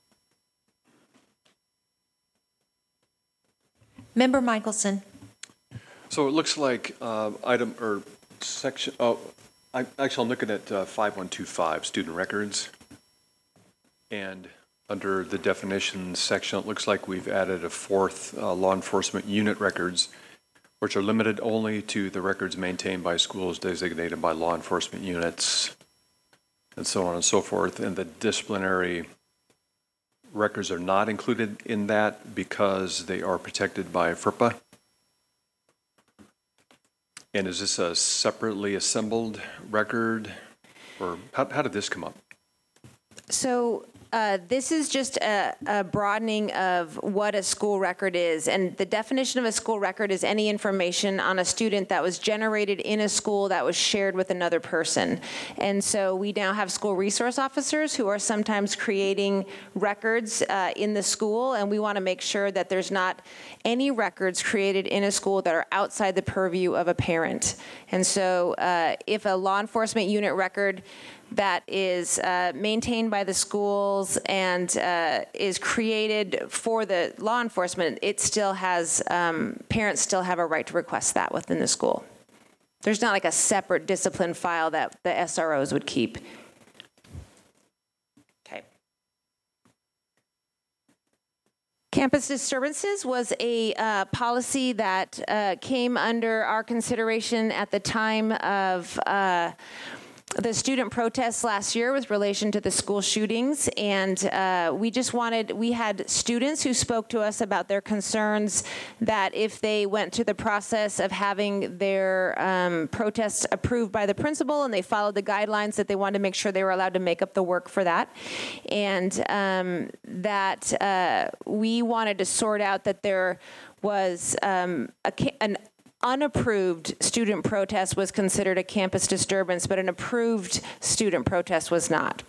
Member Michelson. So it looks like item or section, I'm looking at 5125, student records, and under the definitions section, it looks like we've added a 4th law enforcement unit records, which are limited only to the records maintained by schools designated by law enforcement units, and so on and so forth. And the disciplinary records are not included in that because they are protected by FERPA. And is this a separately assembled record, or how did this come up? So this is just a broadening of what a school record is. And the definition of a school record is any information on a student that was generated in a school that was shared with another person. And so we now have school resource officers who are sometimes creating records in the school, and we want to make sure that there's not any records created in a school that are outside the purview of a parent. And so if a law enforcement unit record that is maintained by the schools and is created for the law enforcement, it still has, parents still have a right to request that within the school. There's not like a separate discipline file that the SROs would keep. Okay. Campus disturbances was a policy that came under our consideration at the time of the student protests last year with relation to the school shootings, and we had students who spoke to us about their concerns that if they went to the process of having their protests approved by the principal and they followed the guidelines, that they wanted to make sure they were allowed to make up the work for that, and that we wanted to sort out that there was an unapproved student protest was considered a campus disturbance, but an approved student protest was not.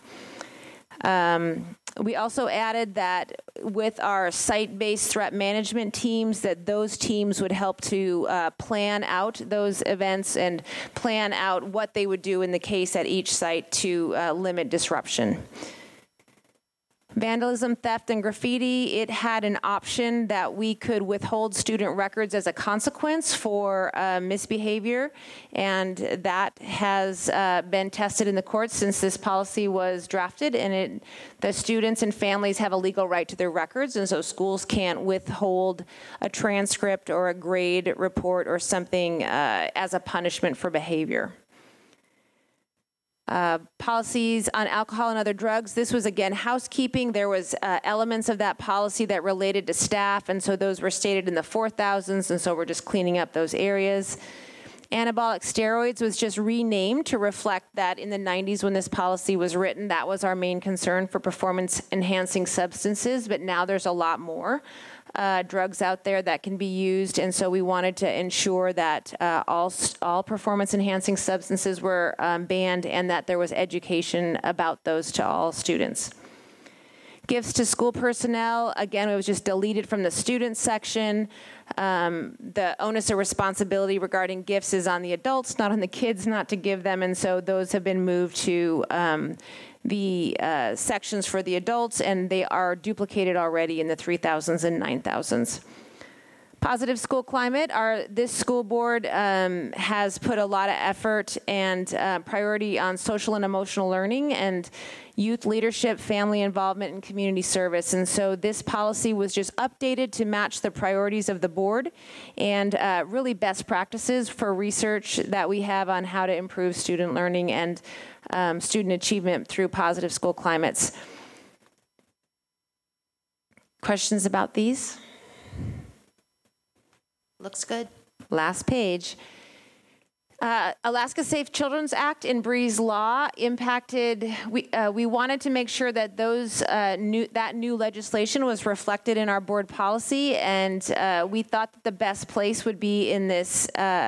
We also added that with our site-based threat management teams, that those teams would help to plan out those events and plan out what they would do in the case at each site to limit disruption. Vandalism, theft, and graffiti, it had an option that we could withhold student records as a consequence for misbehavior, and that has been tested in the courts since this policy was drafted, and the students and families have a legal right to their records, and so schools can't withhold a transcript or a grade report or something as a punishment for behavior. Policies on alcohol and other drugs. This was, again, housekeeping. There was elements of that policy that related to staff, and so those were stated in the 4,000s, and so we're just cleaning up those areas. Anabolic steroids was just renamed to reflect that in the 90s when this policy was written, that was our main concern for performance-enhancing substances, but now there's a lot more drugs out there that can be used, and so we wanted to ensure that all performance-enhancing substances were banned and that there was education about those to all students. Gifts to school personnel, again, it was just deleted from the student section. The onus of responsibility regarding gifts is on the adults, not on the kids not to give them, and so those have been moved to the sections for the adults, and they are duplicated already in the 3,000s and 9,000s. Positive school climate. This school board has put a lot of effort and priority on social and emotional learning and youth leadership, family involvement, and community service. And so this policy was just updated to match the priorities of the board and really best practices for research that we have on how to improve student learning and student achievement through positive school climates. Questions about these? Looks good. Last page. Alaska Safe Children's Act and Breeze Law impacted. We wanted to make sure that that new legislation was reflected in our board policy, and we thought that the best place would be in this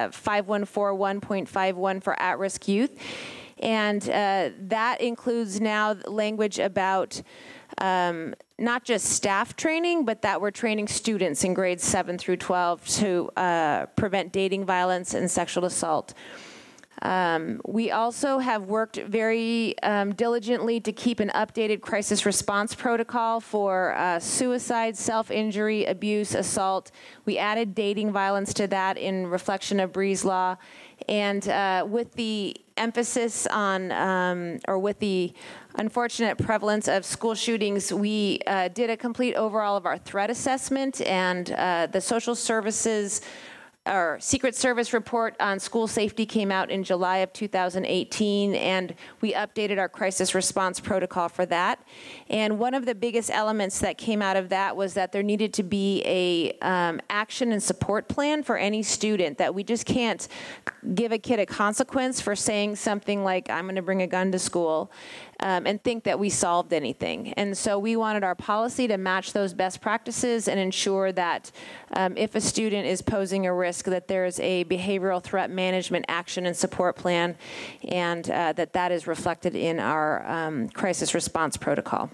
5141.51 for at-risk youth, and that includes now language about not just staff training, but that we're training students in grades 7 through 12 to prevent dating violence and sexual assault. We also have worked very diligently to keep an updated crisis response protocol for suicide, self-injury, abuse, assault. We added dating violence to that in reflection of Breeze Law. And with the emphasis on, or with the unfortunate prevalence of school shootings, we did a complete overhaul of our threat assessment, and the social services our Secret Service report on school safety came out in July of 2018, and we updated our crisis response protocol for that. And one of the biggest elements that came out of that was that there needed to be a action and support plan for any student, that we just can't give a kid a consequence for saying something like, I'm going to bring a gun to school, and think that we solved anything. And so we wanted our policy to match those best practices and ensure that if a student is posing a risk, that there's a behavioral threat management action and support plan, and that is reflected in our crisis response protocol.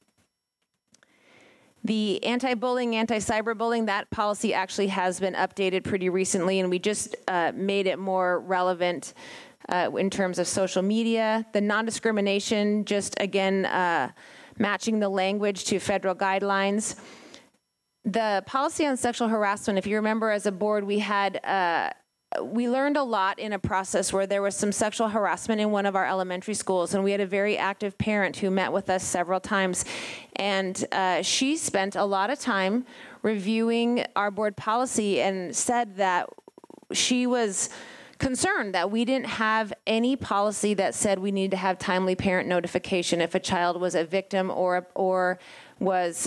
The anti-bullying, anti-cyberbullying, that policy actually has been updated pretty recently, and we just made it more relevant in terms of social media. The non-discrimination, just again, matching the language to federal guidelines. The policy on sexual harassment, if you remember as a board, we learned a lot in a process where there was some sexual harassment in one of our elementary schools, and we had a very active parent who met with us several times, and she spent a lot of time reviewing our board policy and said that she was concerned that we didn't have any policy that said we needed to have timely parent notification if a child was a victim or was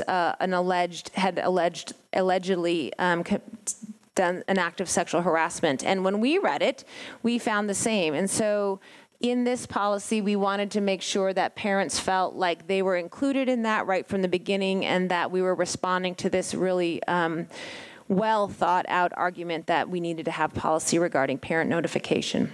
allegedly done an act of sexual harassment. And when we read it, we found the same. And so in this policy, we wanted to make sure that parents felt like they were included in that right from the beginning, and that we were responding to this really well thought out argument that we needed to have policy regarding parent notification.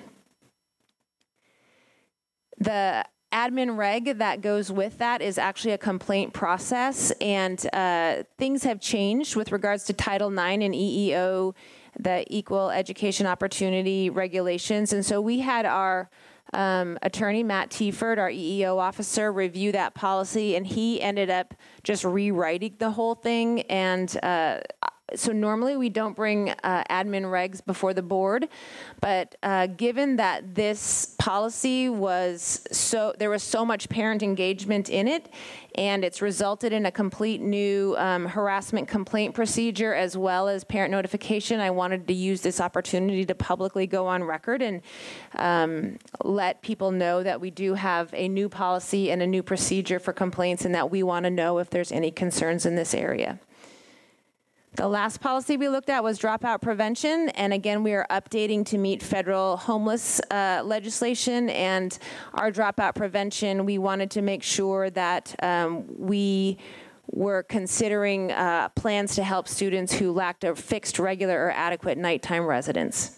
The admin reg that goes with that is actually a complaint process, and things have changed with regards to Title IX and EEO, the Equal Education Opportunity regulations. And so we had our attorney, Matt Tieford, our EEO officer, review that policy, and he ended up just rewriting the whole thing. And so normally we don't bring admin regs before the board, but given that this policy there was so much parent engagement in it, and it's resulted in a complete new harassment complaint procedure as well as parent notification, I wanted to use this opportunity to publicly go on record and let people know that we do have a new policy and a new procedure for complaints, and that we want to know if there's any concerns in this area. The last policy we looked at was dropout prevention, and again, we are updating to meet federal homeless legislation. And our dropout prevention, we wanted to make sure that we were considering plans to help students who lacked a fixed, regular, or adequate nighttime residence.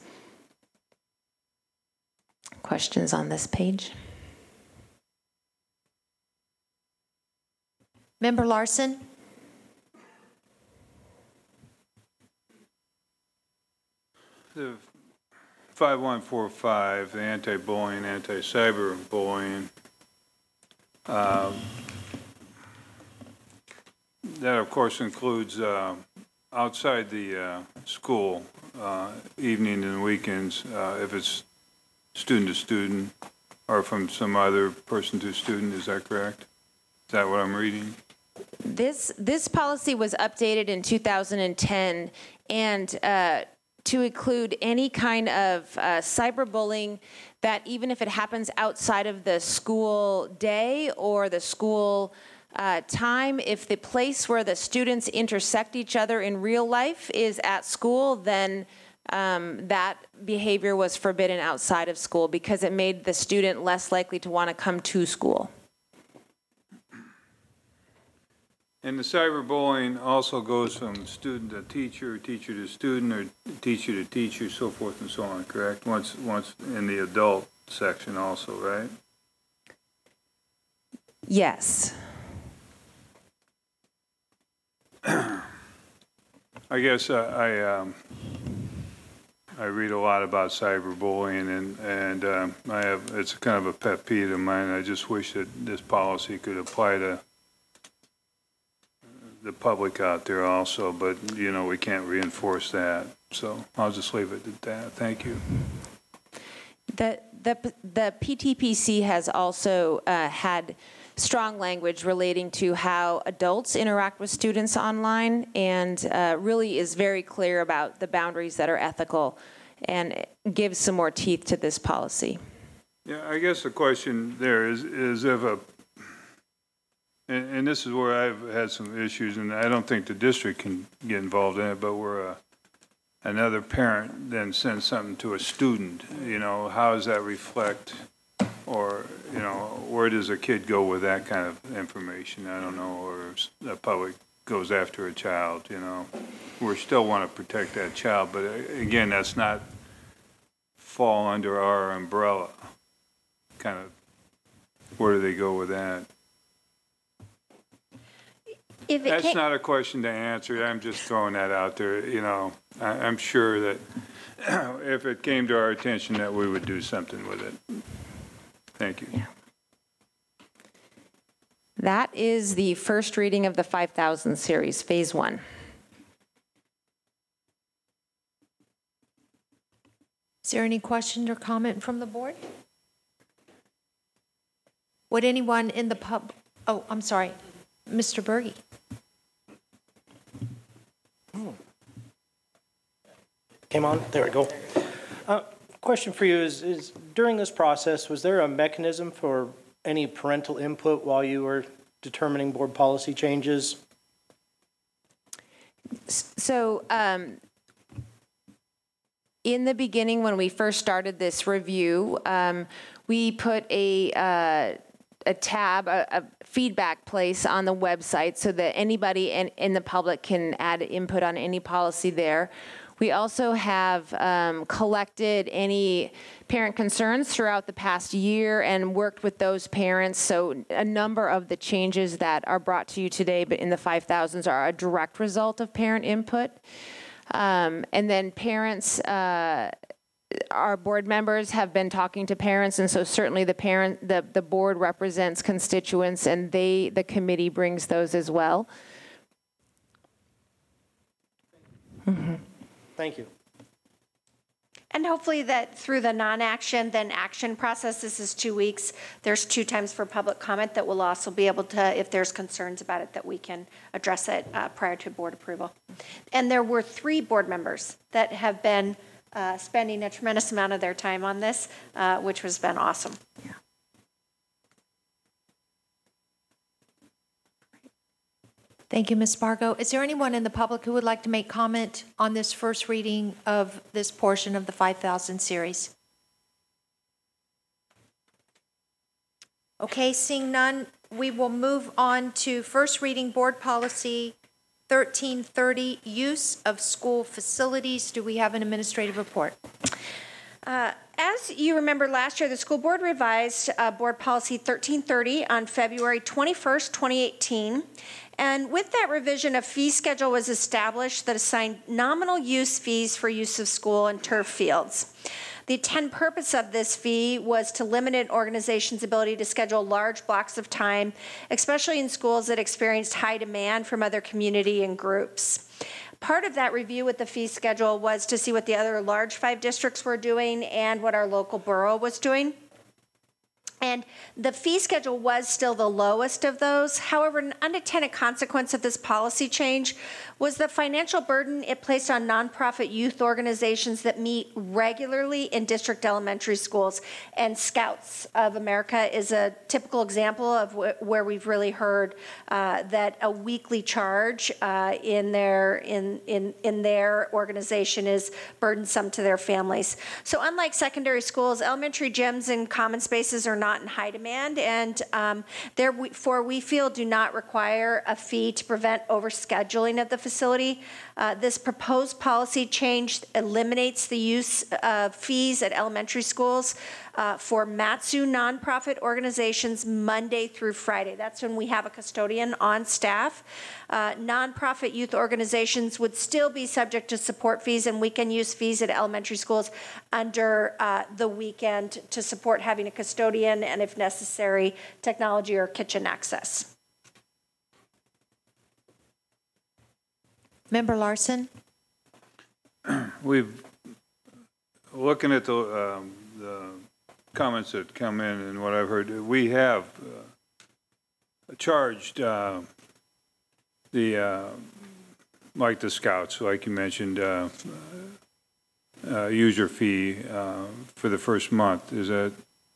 Questions on this page? Member Larson? The 5145, the anti-bullying, anti-cyberbullying, that of course includes outside the school, evening and weekends, if it's student to student or from some other person to student. Is that correct? Is that what I'm reading? This policy was updated in 2010, and to include any kind of cyberbullying that, even if it happens outside of the school day or the school time, if the place where the students intersect each other in real life is at school, then that behavior was forbidden outside of school because it made the student less likely to want to come to school. And the cyberbullying also goes from student to teacher, teacher to student, or teacher to teacher, so forth and so on, correct? Once in the adult section also, right? Yes. I guess I read a lot about cyberbullying, and it's kind of a pet peeve of mine. I just wish that this policy could apply to the public out there also, but we can't reinforce that. So I'll just leave it at that. Thank you. The PTPC has also had strong language relating to how adults interact with students online, and really is very clear about the boundaries that are ethical and gives some more teeth to this policy. Yeah, I guess the question there is if and this is where I've had some issues, and I don't think the district can get involved in it, but where another parent then sends something to a student, how does that reflect, or, where does a kid go with that kind of information? I don't know, or the public goes after a child, We still want to protect that child, but again, that's not fall under our umbrella. Kind of, where do they go with that? That's not a question to answer. I'm just throwing that out there. I'm sure that if it came to our attention that we would do something with it. Thank you. Yeah. That is the first reading of the 5,000 series, phase 1. Is there any question or comment from the board? Would anyone in the oh, I'm sorry, Mr. Berge. Came on? There we go. Question for you is during this process, was there a mechanism for any parental input while you were determining board policy changes? So, in the beginning, when we first started this review, we put a tab, a feedback place on the website so that anybody in the public can add input on any policy there. We also have collected any parent concerns throughout the past year and worked with those parents. So a number of the changes that are brought to you today, but in the 5,000s, are a direct result of parent input. And then parents, our board members have been talking to parents, and so certainly the board represents constituents, and the committee brings those as well. Mm-hmm. Thank you. And hopefully that through the non-action, then action process, this is 2 weeks. There's 2 times for public comment that we'll also be able to, if there's concerns about it, that we can address it prior to board approval. And there were 3 board members that have been spending a tremendous amount of their time on this, which has been awesome. Yeah. Thank you, Ms. Spargo. Is there anyone in the public who would like to make comment on this first reading of this portion of the 5,000 series? Okay, seeing none, we will move on to first reading board policy 1330, use of school facilities. Do we have an administrative report? As you remember, last year, the school board revised board policy 1330 on February 21st, 2018. And with that revision, a fee schedule was established that assigned nominal use fees for use of school and turf fields. The intended purpose of this fee was to limit an organization's ability to schedule large blocks of time, especially in schools that experienced high demand from other community and groups. Part of that review with the fee schedule was to see what the other large 5 districts were doing and what our local borough was doing. And the fee schedule was still the lowest of those. However, an unintended consequence of this policy change was the financial burden it placed on nonprofit youth organizations that meet regularly in district elementary schools. And Scouts of America is a typical example of where we've really heard that a weekly charge in their organization is burdensome to their families. So unlike secondary schools, elementary gyms and common spaces are not in high demand, and therefore we feel do not require a fee to prevent overscheduling of the facility. This proposed policy change eliminates the use of fees at elementary schools for Matsu nonprofit organizations Monday through Friday. That's when we have a custodian on staff. Nonprofit youth organizations would still be subject to support fees and weekend use fees at elementary schools under the weekend to support having a custodian and, if necessary, technology or kitchen access. Member Larson? We've, looking at the comments that come in and what I've heard, we have charged like the scouts, like you mentioned, user fee for the first month. Is that,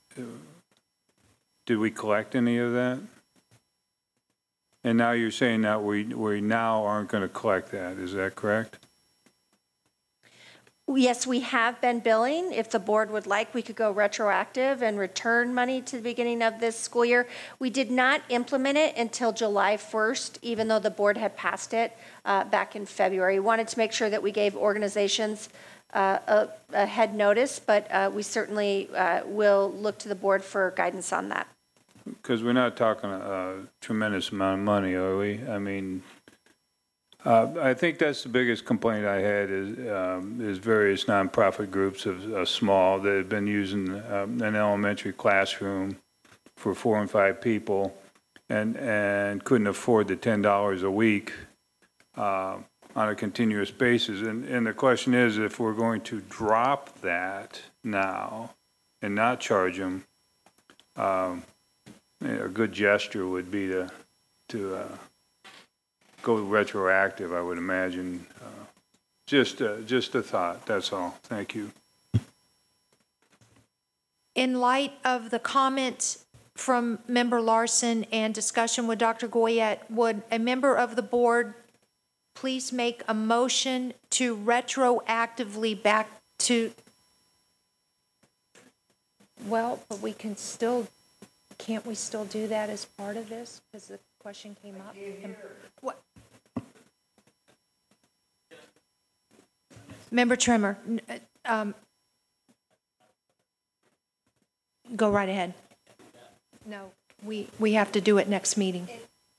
did we collect any of that? And now you're saying that we now aren't going to collect that. Is that correct? Yes, we have been billing. If the board would like, we could go retroactive and return money to the beginning of this school year. We did not implement it until July 1st, even though the board had passed it back in February. We wanted to make sure that we gave organizations a head notice, but we certainly will look to the board for guidance on that. Because we're not talking a tremendous amount of money, are we? I mean, I think that's the biggest complaint I had is various nonprofit groups of small that have been using an elementary classroom for 4 and 5 people and couldn't afford the $10 a week on a continuous basis. And the question is, if we're going to drop that now and not charge them, a good gesture would be to go retroactive, I would imagine. Just a thought, that's all. Thank you. In light of the comment from Member Larson and discussion with Dr. Goyette, would a member of the board please make a motion to retroactively back to... Well, but we can still... Can't we still do that as part of this? Because the question came up. What? Member Trimmer, go right ahead. No, we have to do it next meeting.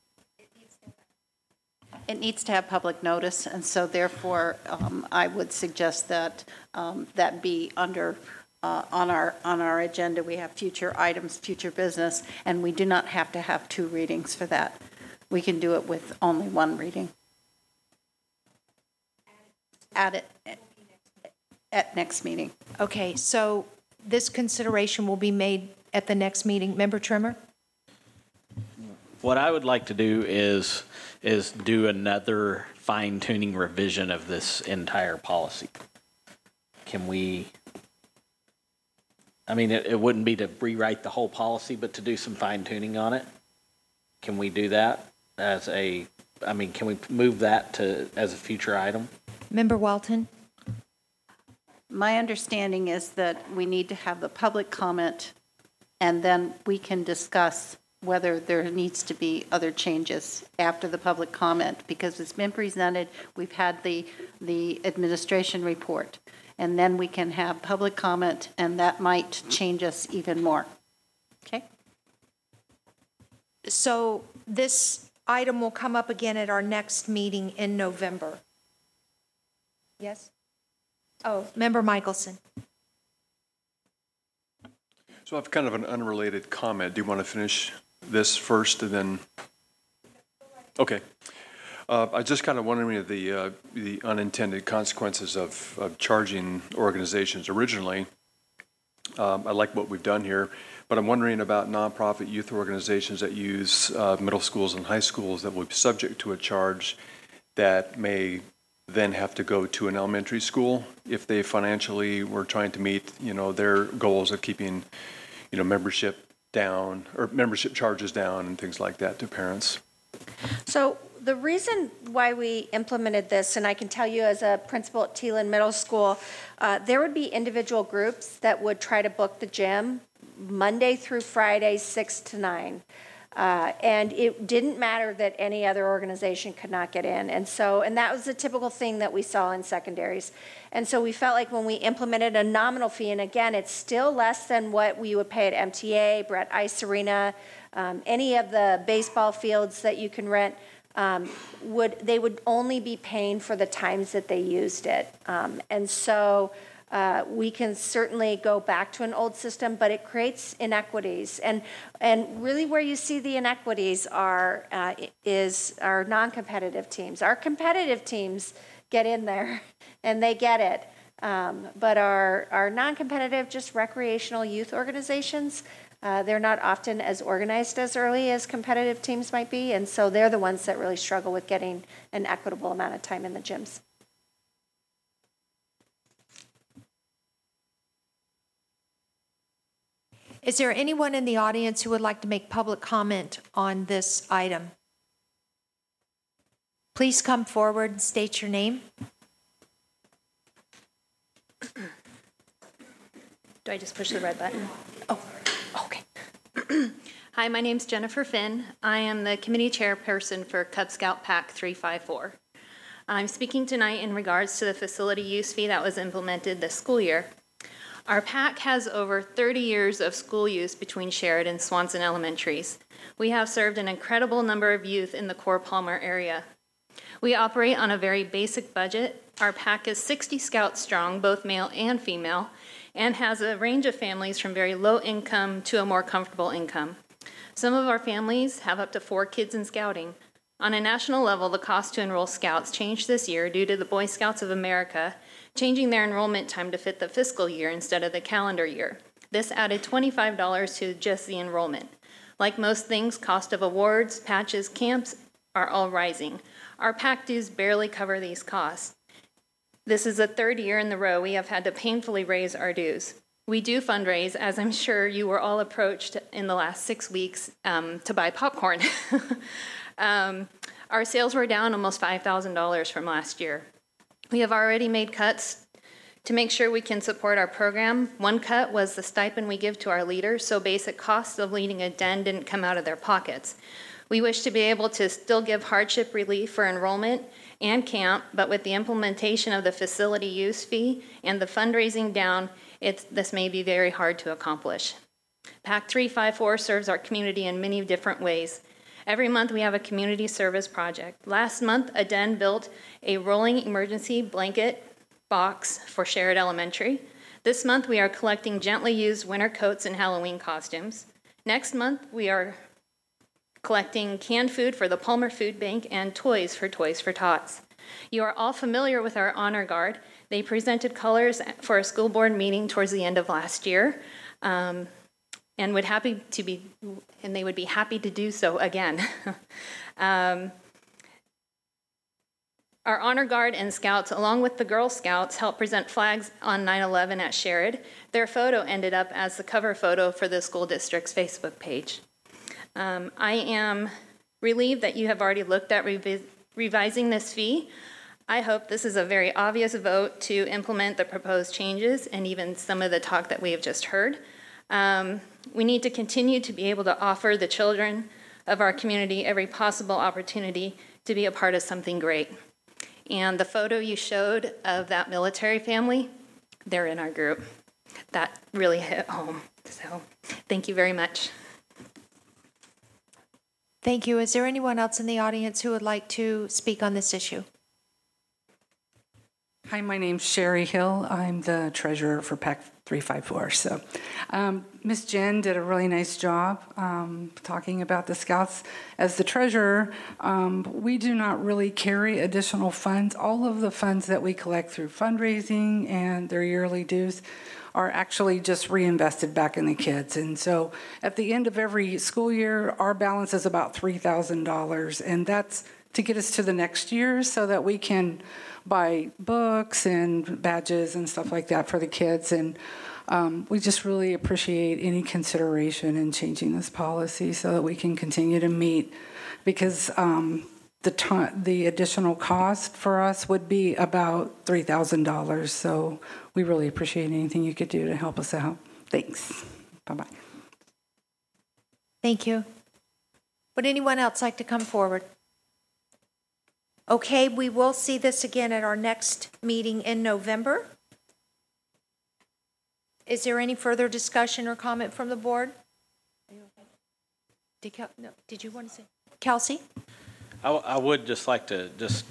It needs to have public notice, and so therefore I would suggest that that be under on our agenda. We have future items, future business, and we do not have to have 2 readings for that. We can do it with only 1 reading. Add it at next meeting. Okay, so this consideration will be made at the next meeting. Member Trimmer? What I would like to do is do another fine-tuning revision of this entire policy. Can we... I mean, it wouldn't be to rewrite the whole policy, but to do some fine tuning on it. Can we do that as a, I mean, can we move that to as a future item? Member Walton? My understanding is that we need to have the public comment, and then we can discuss whether there needs to be other changes after the public comment, because it's been presented. We've had the administration report. And then we can have public comment, and that might change us even more. Okay? So this item will come up again at our next meeting in November. Yes? Oh, Member Michelson. So I have kind of an unrelated comment. Do you want to finish this first and then? Okay. I just kind of wondering the unintended consequences of charging organizations. Originally, I like what we've done here, but I'm wondering about nonprofit youth organizations that use middle schools and high schools that will be subject to a charge that may then have to go to an elementary school if they financially were trying to meet, their goals of keeping, membership down or membership charges down and things like that to parents. So the reason why we implemented this, and I can tell you as a principal at Teelan Middle School, there would be individual groups that would try to book the gym Monday through Friday, 6 to 9. And it didn't matter that any other organization could not get in. And that was a typical thing that we saw in secondaries. And so we felt like when we implemented a nominal fee, and again, it's still less than what we would pay at MTA, Brett Ice Arena, any of the baseball fields that you can rent, they would only be paying for the times that they used it. We can certainly go back to an old system, but it creates inequities. And really where you see the inequities is our non-competitive teams. Our competitive teams get in there and they get it. But our non-competitive, just recreational youth organizations, They're not often as organized as early as competitive teams might be, and so they're the ones that really struggle with getting an equitable amount of time in the gyms. Is there anyone in the audience who would like to make public comment on this item? Please come forward and state your name. Do I just push the red button? Oh, okay. Hi, my name's Jennifer Finn. I am the committee chairperson for Cub Scout Pack 354. I'm speaking tonight in regards to the facility use fee that was implemented this school year. Our pack has over 30 years of school use between Sheridan and Swanson Elementaries. We have served an incredible number of youth in the Core Palmer area. We operate on a very basic budget. Our pack is 60 scouts strong, both male and female, and has a range of families from very low income to a more comfortable income. Some of our families have up to 4 kids in scouting. On a national level, the cost to enroll scouts changed this year due to the Boy Scouts of America changing their enrollment time to fit the fiscal year instead of the calendar year. This added $25 to just the enrollment. Like most things, cost of awards, patches, camps are all rising. Our pack dues barely cover these costs. This is the 3rd year in a row we have had to painfully raise our dues. We do fundraise, as I'm sure you were all approached in the last 6 weeks to buy popcorn. Our sales were down almost $5,000 from last year. We have already made cuts to make sure we can support our program. One cut was the stipend we give to our leaders, so basic costs of leading a den didn't come out of their pockets. We wish to be able to still give hardship relief for enrollment and camp, but with the implementation of the facility use fee and the fundraising down, this may be very hard to accomplish. PAC 354 serves our community in many different ways. Every month we have a community service project. Last month, a den built a rolling emergency blanket box for Sheridan Elementary. This month we are collecting gently used winter coats and Halloween costumes. Next month we are collecting canned food for the Palmer Food Bank and toys for Tots. You are all familiar with our honor guard. They presented colors for a school board meeting towards the end of last year. And they would be happy to do so again. Our honor guard and scouts, along with the Girl Scouts, helped present flags on 9/11 at Sheridan. Their photo ended up as the cover photo for the school district's Facebook page. I am relieved that you have already looked at revising this fee. I hope this is a very obvious vote to implement the proposed changes and even some of the talk that we have just heard. We need to continue to be able to offer the children of our community every possible opportunity to be a part of something great. And the photo you showed of that military family, they're in our group. That really hit home. So thank you very much. Thank you. Is there anyone else in the audience who would like to speak on this issue? Hi, my name's Sherry Hill. I'm the treasurer for PAC 354. So Ms. Jen did a really nice job talking about the Scouts. As the treasurer, we do not really carry additional funds. All of the funds that we collect through fundraising and their yearly dues are actually just reinvested back in the kids. And so at the end of every school year, our balance is about $3,000. And that's to get us to the next year so that we can buy books and badges and stuff like that for the kids. And we just really appreciate any consideration in changing this policy so that we can continue to meet, because the additional cost for us would be about $3,000. So we really appreciate anything you could do to help us out. Thanks. Bye-bye. Thank you. Would anyone else like to come forward? Okay, we will see this again at our next meeting in November. Is there any further discussion or comment from the board? Did you want to say? Kelsey? I would just like to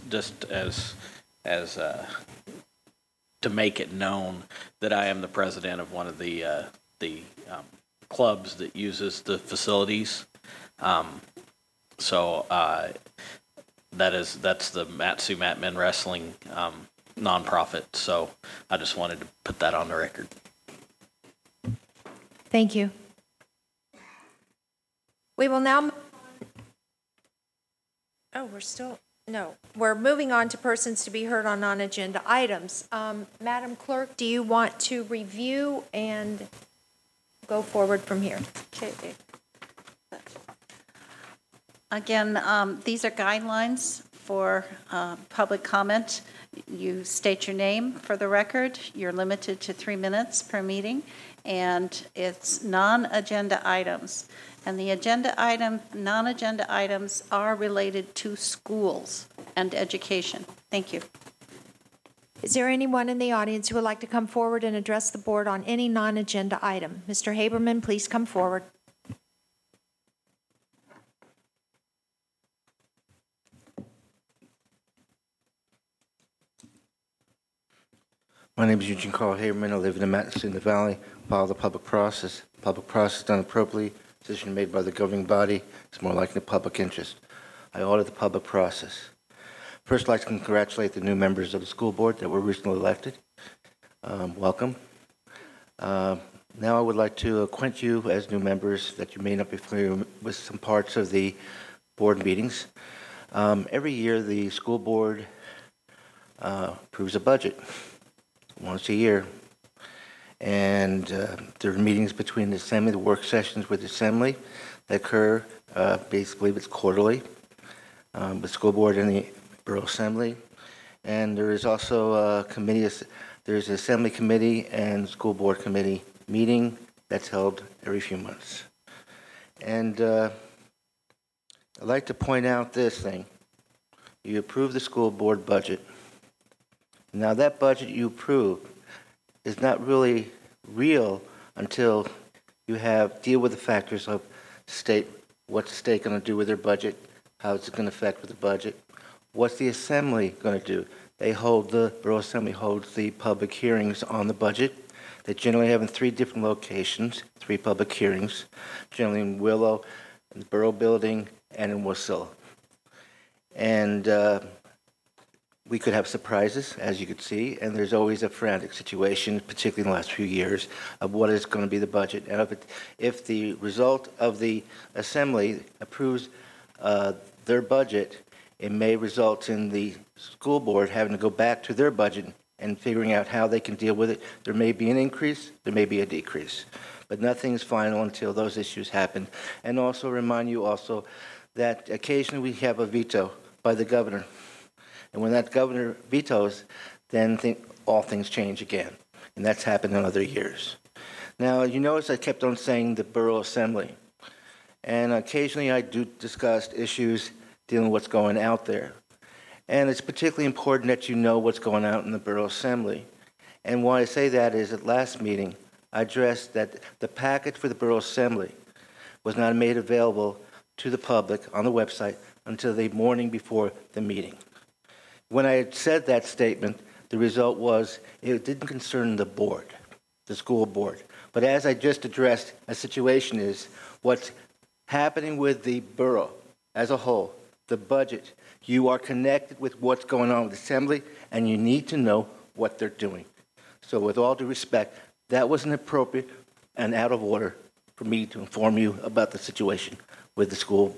to make it known that I am the president of one of the clubs that uses the facilities. That's the Matsu Mat Men Wrestling nonprofit. So I just wanted to put that on the record. Thank you. We will now, we're moving on to persons to be heard on non-agenda items. Madam Clerk, do you want to review and go forward from here? Okay. Again, these are guidelines for public comment. You state your name for the record. You're limited to 3 minutes per meeting, and it's non-agenda items. And the non-agenda items are related to schools and education. Thank you. Is there anyone in the audience who would like to come forward and address the board on any non-agenda item? Mr. Haberman, please come forward. My name is Eugene Carl Haberman. I live in the Matsuda Valley. Follow the public process. Public process done appropriately. Decision made by the governing body is more likely the public interest. I audit the public process. First, I'd like to congratulate the new members of the school board that were recently elected. Welcome. Now I would like to acquaint you as new members that you may not be familiar with some parts of the board meetings. Every year, the school board approves a budget once a year. And there are meetings between the assembly, the work sessions with the assembly that occur, basically it's quarterly, the school board and the borough assembly. And there is also a committee, there's an assembly committee and school board committee meeting that's held every few months. And I'd like to point out this thing. You approve the school board budget. Now that budget you approve is not really real until you deal with the factors of state, what's the state going to do with their budget, how it's going to affect with the budget, what's the assembly going to do. The borough assembly holds the public hearings on the budget. They generally have in 3 different locations, 3 public hearings, generally in Willow, in the borough building, and in Wasilla. And we could have surprises, as you could see, and there's always a frantic situation, particularly in the last few years, of what is going to be the budget. And if the result of the assembly approves their budget, it may result in the school board having to go back to their budget and figuring out how they can deal with it. There may be an increase, there may be a decrease, but nothing is final until those issues happen. And also remind you also that occasionally we have a veto by the governor. And when that governor vetoes, then all things change again. And that's happened in other years. Now, you notice I kept on saying the borough assembly. And occasionally I do discuss issues dealing with what's going out there. And it's particularly important that you know what's going out in the borough assembly. And why I say that is at last meeting, I addressed that the packet for the borough assembly was not made available to the public on the website until the morning before the meeting. When I had said that statement, the result was it didn't concern the board, the school board. But as I just addressed, a situation is what's happening with the borough as a whole, the budget. You are connected with what's going on with the assembly, and you need to know what they're doing. So with all due respect, that wasn't appropriate and out of order for me to inform you about the situation with the school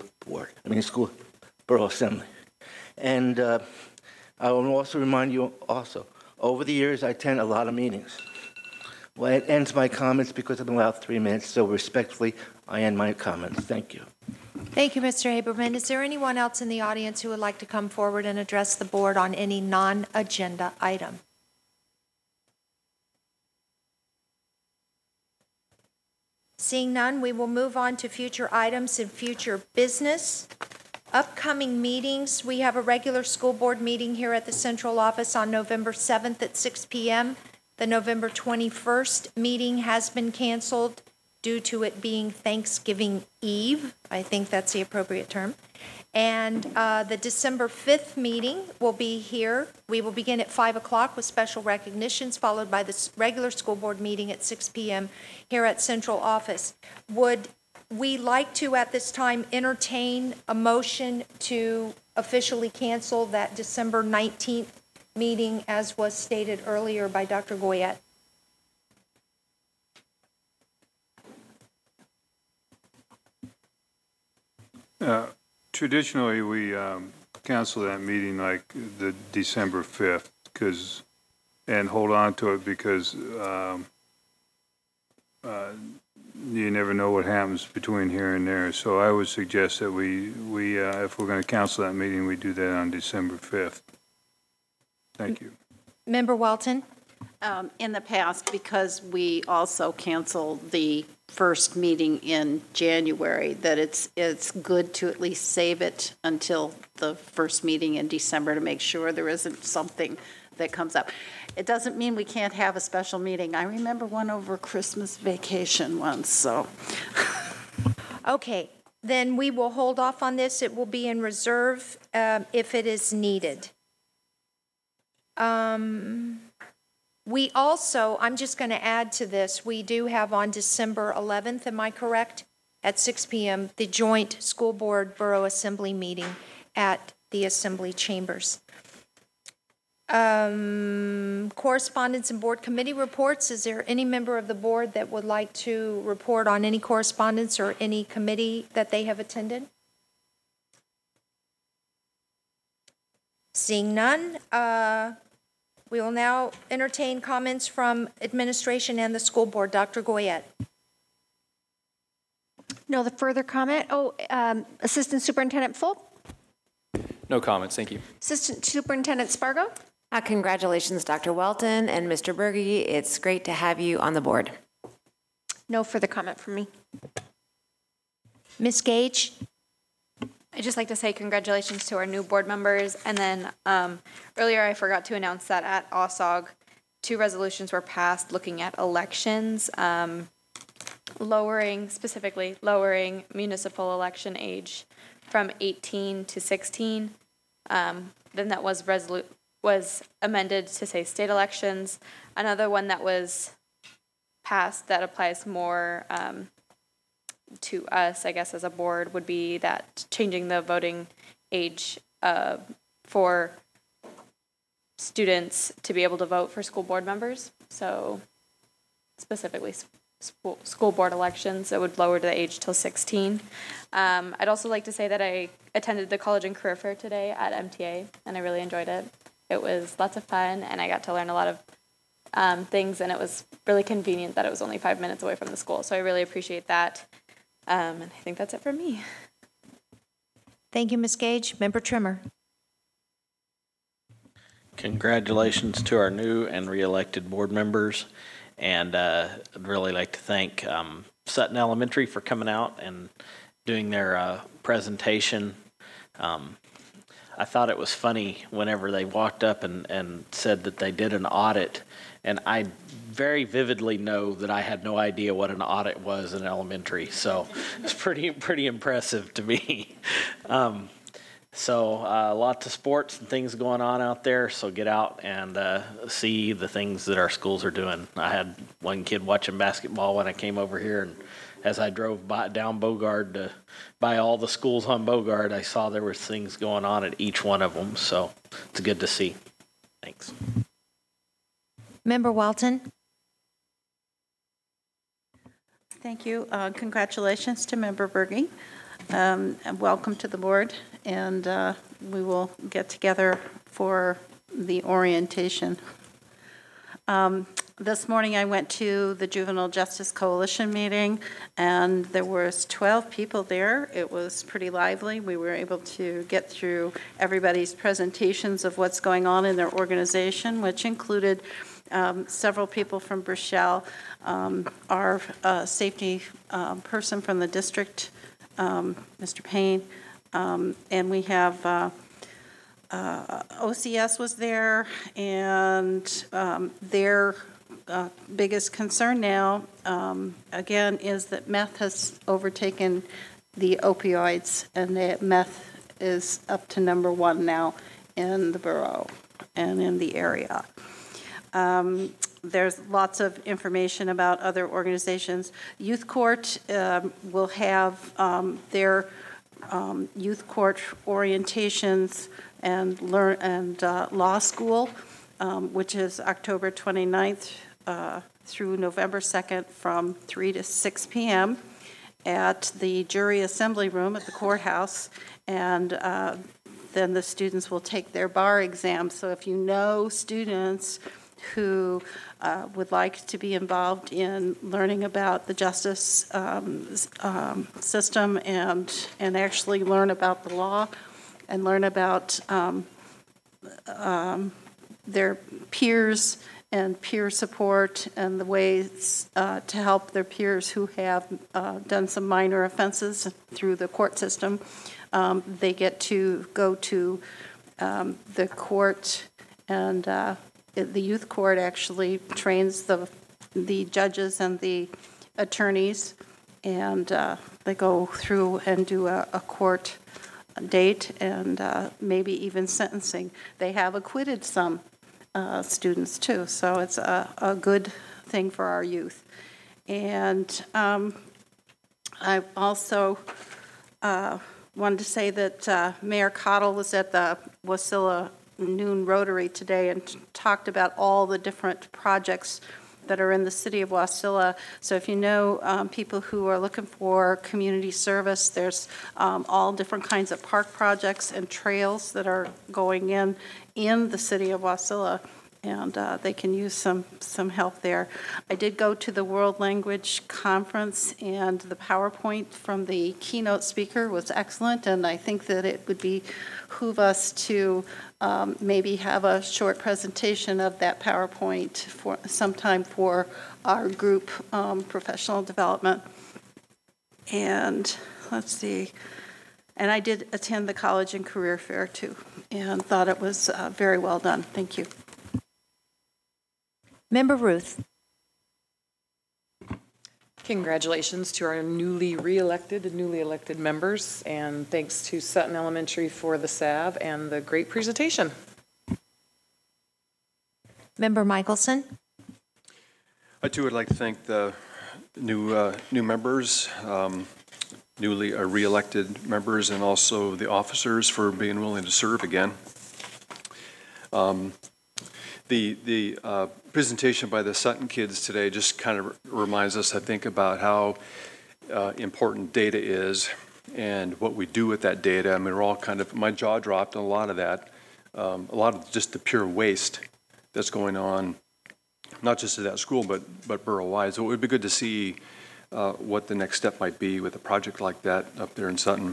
borough assembly. And I will also remind you over the years, I attend a lot of meetings. Well, it ends my comments because I've been allowed 3 minutes, so respectfully, I end my comments. Thank you. Thank you, Mr. Haberman. Is there anyone else in the audience who would like to come forward and address the board on any non-agenda item? Seeing none, we will move on to future items and future business. Upcoming meetings, we have a regular school board meeting here at the central office on November 7th at 6 p.m. The November 21st meeting has been canceled due to it being Thanksgiving Eve. I think that's the appropriate term. And the December 5th meeting will be here. We will begin at 5 o'clock with special recognitions, followed by the regular school board meeting at 6 p.m. here at central office. Would we like to, at this time, entertain a motion to officially cancel that December 19th meeting as was stated earlier by Dr. Goyette? Traditionally, we cancel that meeting like the December 5th and hold on to it because you never know what happens between here and there. So I would suggest that we if we're going to cancel that meeting, we do that on December 5th. Thank you. Member Walton? In the past, because we also canceled the first meeting in January, that it's good to at least save it until the first meeting in December to make sure there isn't something that comes up. It doesn't mean we can't have a special meeting. I remember one over Christmas vacation once, so. Okay, then we will hold off on this. It will be in reserve if it is needed. We also, I'm just going to add to this, we do have on December 11th, am I correct? At 6 p.m., the joint school board borough assembly meeting at the assembly chambers. Correspondence and board committee reports. Is there any member of the board that would like to report on any correspondence or any committee that they have attended? Seeing none, we will now entertain comments from administration and the school board. Dr. Goyette. No further comment. Assistant Superintendent Fulp. No comments, thank you. Assistant Superintendent Spargo. Congratulations, Dr. Welton and Mr. Berge. It's great to have you on the board. No further comment from me. Ms. Gage. I'd just like to say congratulations to our new board members. And then earlier I forgot to announce that at OSOG, 2 resolutions were passed looking at elections, specifically lowering municipal election age from 18 to 16. Then that was amended to say state elections. Another one that was passed that applies more to us, I guess, as a board would be that changing the voting age for students to be able to vote for school board members. So specifically school board elections, it would lower the age till 16. I'd also like to say that I attended the College and Career Fair today at MTA, and I really enjoyed it. It was lots of fun, and I got to learn a lot of things, and it was really convenient that it was only 5 minutes away from the school. So I really appreciate that. And I think that's it for me. Thank you, Ms. Gage. Member Trimmer. Congratulations to our new and re-elected board members. And I'd really like to thank Sutton Elementary for coming out and doing their presentation. I thought it was funny whenever they walked up and said that they did an audit. And I very vividly know that I had no idea what an audit was in elementary. So it's pretty impressive to me. So lots of sports and things going on out there. So get out and see the things that our schools are doing. I had one kid watching basketball when I came over here, and as I drove down Bogard to by all the schools on Bogard, I saw there were things going on at each one of them. So it's good to see. Thanks. Member Walton. Thank you. Congratulations to Member Berge. And welcome to the board. And we will get together for the orientation. This morning I went to the Juvenile Justice Coalition meeting, and there was 12 people there. It was pretty lively. We were able to get through everybody's presentations of what's going on in their organization, which included several people from Burchell, our safety person from the district, Mr. Payne, and we have OCS was there, and their biggest concern now, again, is that meth has overtaken the opioids, and that meth is up to number 1 now in the borough and in the area. There's lots of information about other organizations. Youth Court will have their youth court orientations and law school, which is October 29th through November 2nd from 3 to 6 p.m. at the jury assembly room at the courthouse, and then the students will take their bar exam. So if you know students who would like to be involved in learning about the justice system and actually learn about the law and learn about their peers and peer support and the ways to help their peers who have done some minor offenses through the court system, they get to go to the court, and the youth court actually trains the judges and the attorneys, and they go through and do a court date and maybe even sentencing. They have acquitted some students too, so it's a good thing for our youth. And I also wanted to say that Mayor Cottle was at the Wasilla Noon Rotary today and talked about all the different projects that are in the city of Wasilla. So if you know people who are looking for community service, there's all different kinds of park projects and trails that are going in the city of Wasilla, and they can use some help there. I did go to the World Language Conference, and the PowerPoint from the keynote speaker was excellent, and I think that it would behoove us to maybe have a short presentation of that PowerPoint for sometime for our group professional development. And let's see. And I did attend the college and career fair too, and thought it was very well done. Thank you. Member Ruth. Congratulations to our newly elected members, and thanks to Sutton Elementary for the salve and the great presentation. Member Michelson. I too would like to thank the new members, newly re-elected members, and also the officers for being willing to serve again. The presentation by the Sutton kids today just kind of reminds us, I think, about how important data is and what we do with that data. I mean, we're all kind of, my jaw dropped on a lot of that, a lot of just the pure waste that's going on, not just at that school, but borough-wide. So it would be good to see what the next step might be with a project like that up there in Sutton.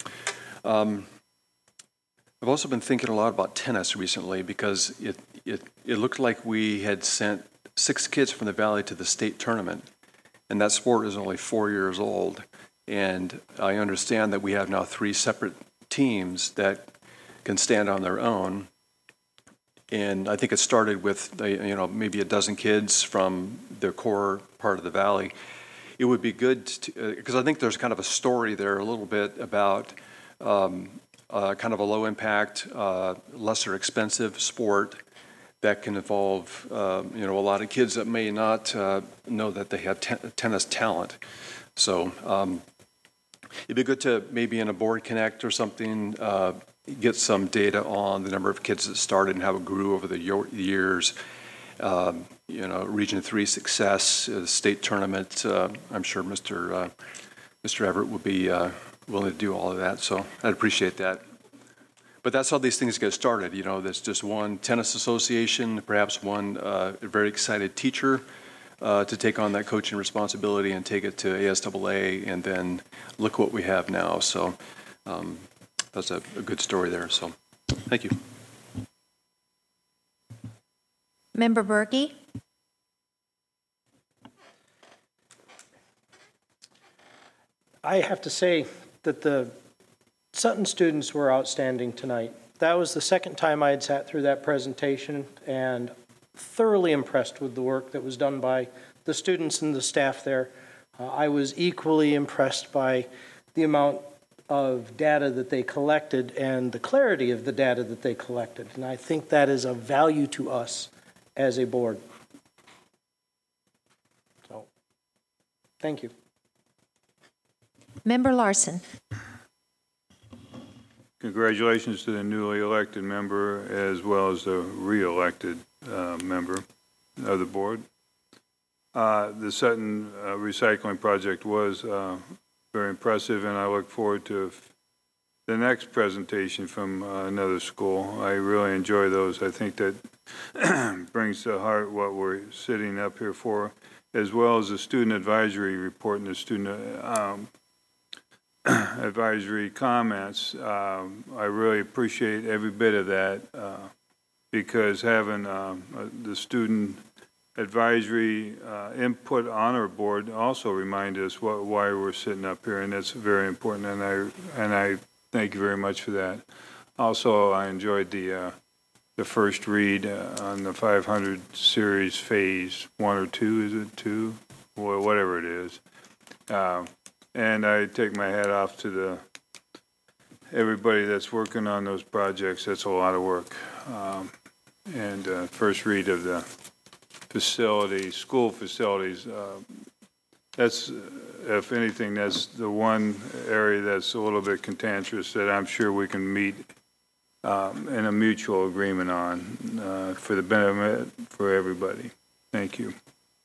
I've also been thinking a lot about tennis recently, because it looked like we had sent 6 kids from the Valley to the state tournament, and that sport is only 4 years old. And I understand that we have now 3 separate teams that can stand on their own. And I think it started with maybe a dozen kids from the core part of the Valley. It would be good to, because I think there's kind of a story there a little bit about kind of a low impact, lesser expensive sport that can involve a lot of kids that may not know that they have tennis talent. So it'd be good to maybe in a board connect or something get some data on the number of kids that started and how it grew over the years. Region 3 success, state tournament. I'm sure Mr. Everett would be willing to do all of that, so I'd appreciate that. But that's how these things get started. There's just one tennis association, perhaps one very excited teacher to take on that coaching responsibility and take it to ASAA, and then look what we have now. So that's a good story there. So thank you. Member Berkey. I have to say that the Sutton students were outstanding tonight. That was the second time I had sat through that presentation, and thoroughly impressed with the work that was done by the students and the staff there. I was equally impressed by the amount of data that they collected and the clarity of the data that they collected. And I think that is of value to us as a board. So, thank you. Member Larson. Congratulations to the newly elected member as well as the re-elected member of the board. The Sutton recycling project was very impressive, and I look forward to the next presentation from another school. I really enjoy those. I think that brings to heart what we're sitting up here for, as well as the student advisory report and the student advisory comments. I really appreciate every bit of that because having the student advisory input on our board also remind us why we're sitting up here, and that's very important. And I thank you very much for that. Also, I enjoyed the first read on the 500 series phase 1 or 2. Is it 2? Well, whatever it is. And I take my hat off to everybody that's working on those projects. That's a lot of work. And first read of the facilities, school facilities, that's, if anything, that's the one area that's a little bit contentious that I'm sure we can meet in a mutual agreement on for the benefit for everybody. Thank you.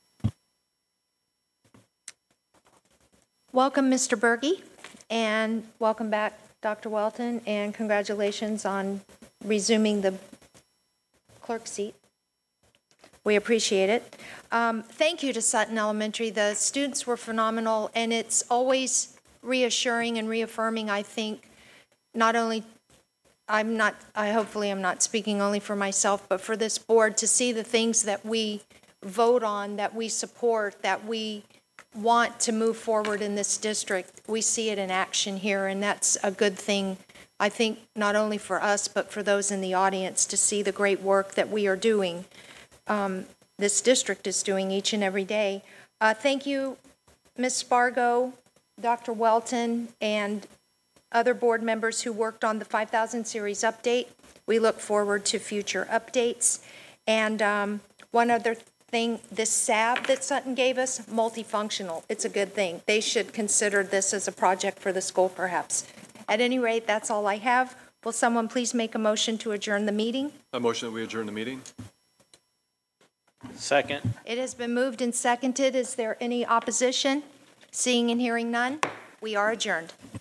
Welcome, Mr. Berge, and welcome back, Dr. Welton, and congratulations on resuming the clerk seat. We appreciate it. Thank you to Sutton Elementary. The students were phenomenal, and it's always reassuring and reaffirming, I think, not only, hopefully I'm not speaking only for myself, but for this board to see the things that we vote on, that we support, that we want to move forward in this district. We see it in action here, and that's a good thing, I think, not only for us, but for those in the audience to see the great work that we are doing. This district is doing each and every day. Thank you, Ms. Spargo, Dr. Welton, and other board members who worked on the 5000 series update. We look forward to future updates. And one other thing, this SAB that Sutton gave us, multifunctional. It's a good thing. They should consider this as a project for the school, perhaps. At any rate, that's all I have. Will someone please make a motion to adjourn the meeting? A motion that we adjourn the meeting. Second. It has been moved and seconded. Is there any opposition? Seeing and hearing none, we are adjourned.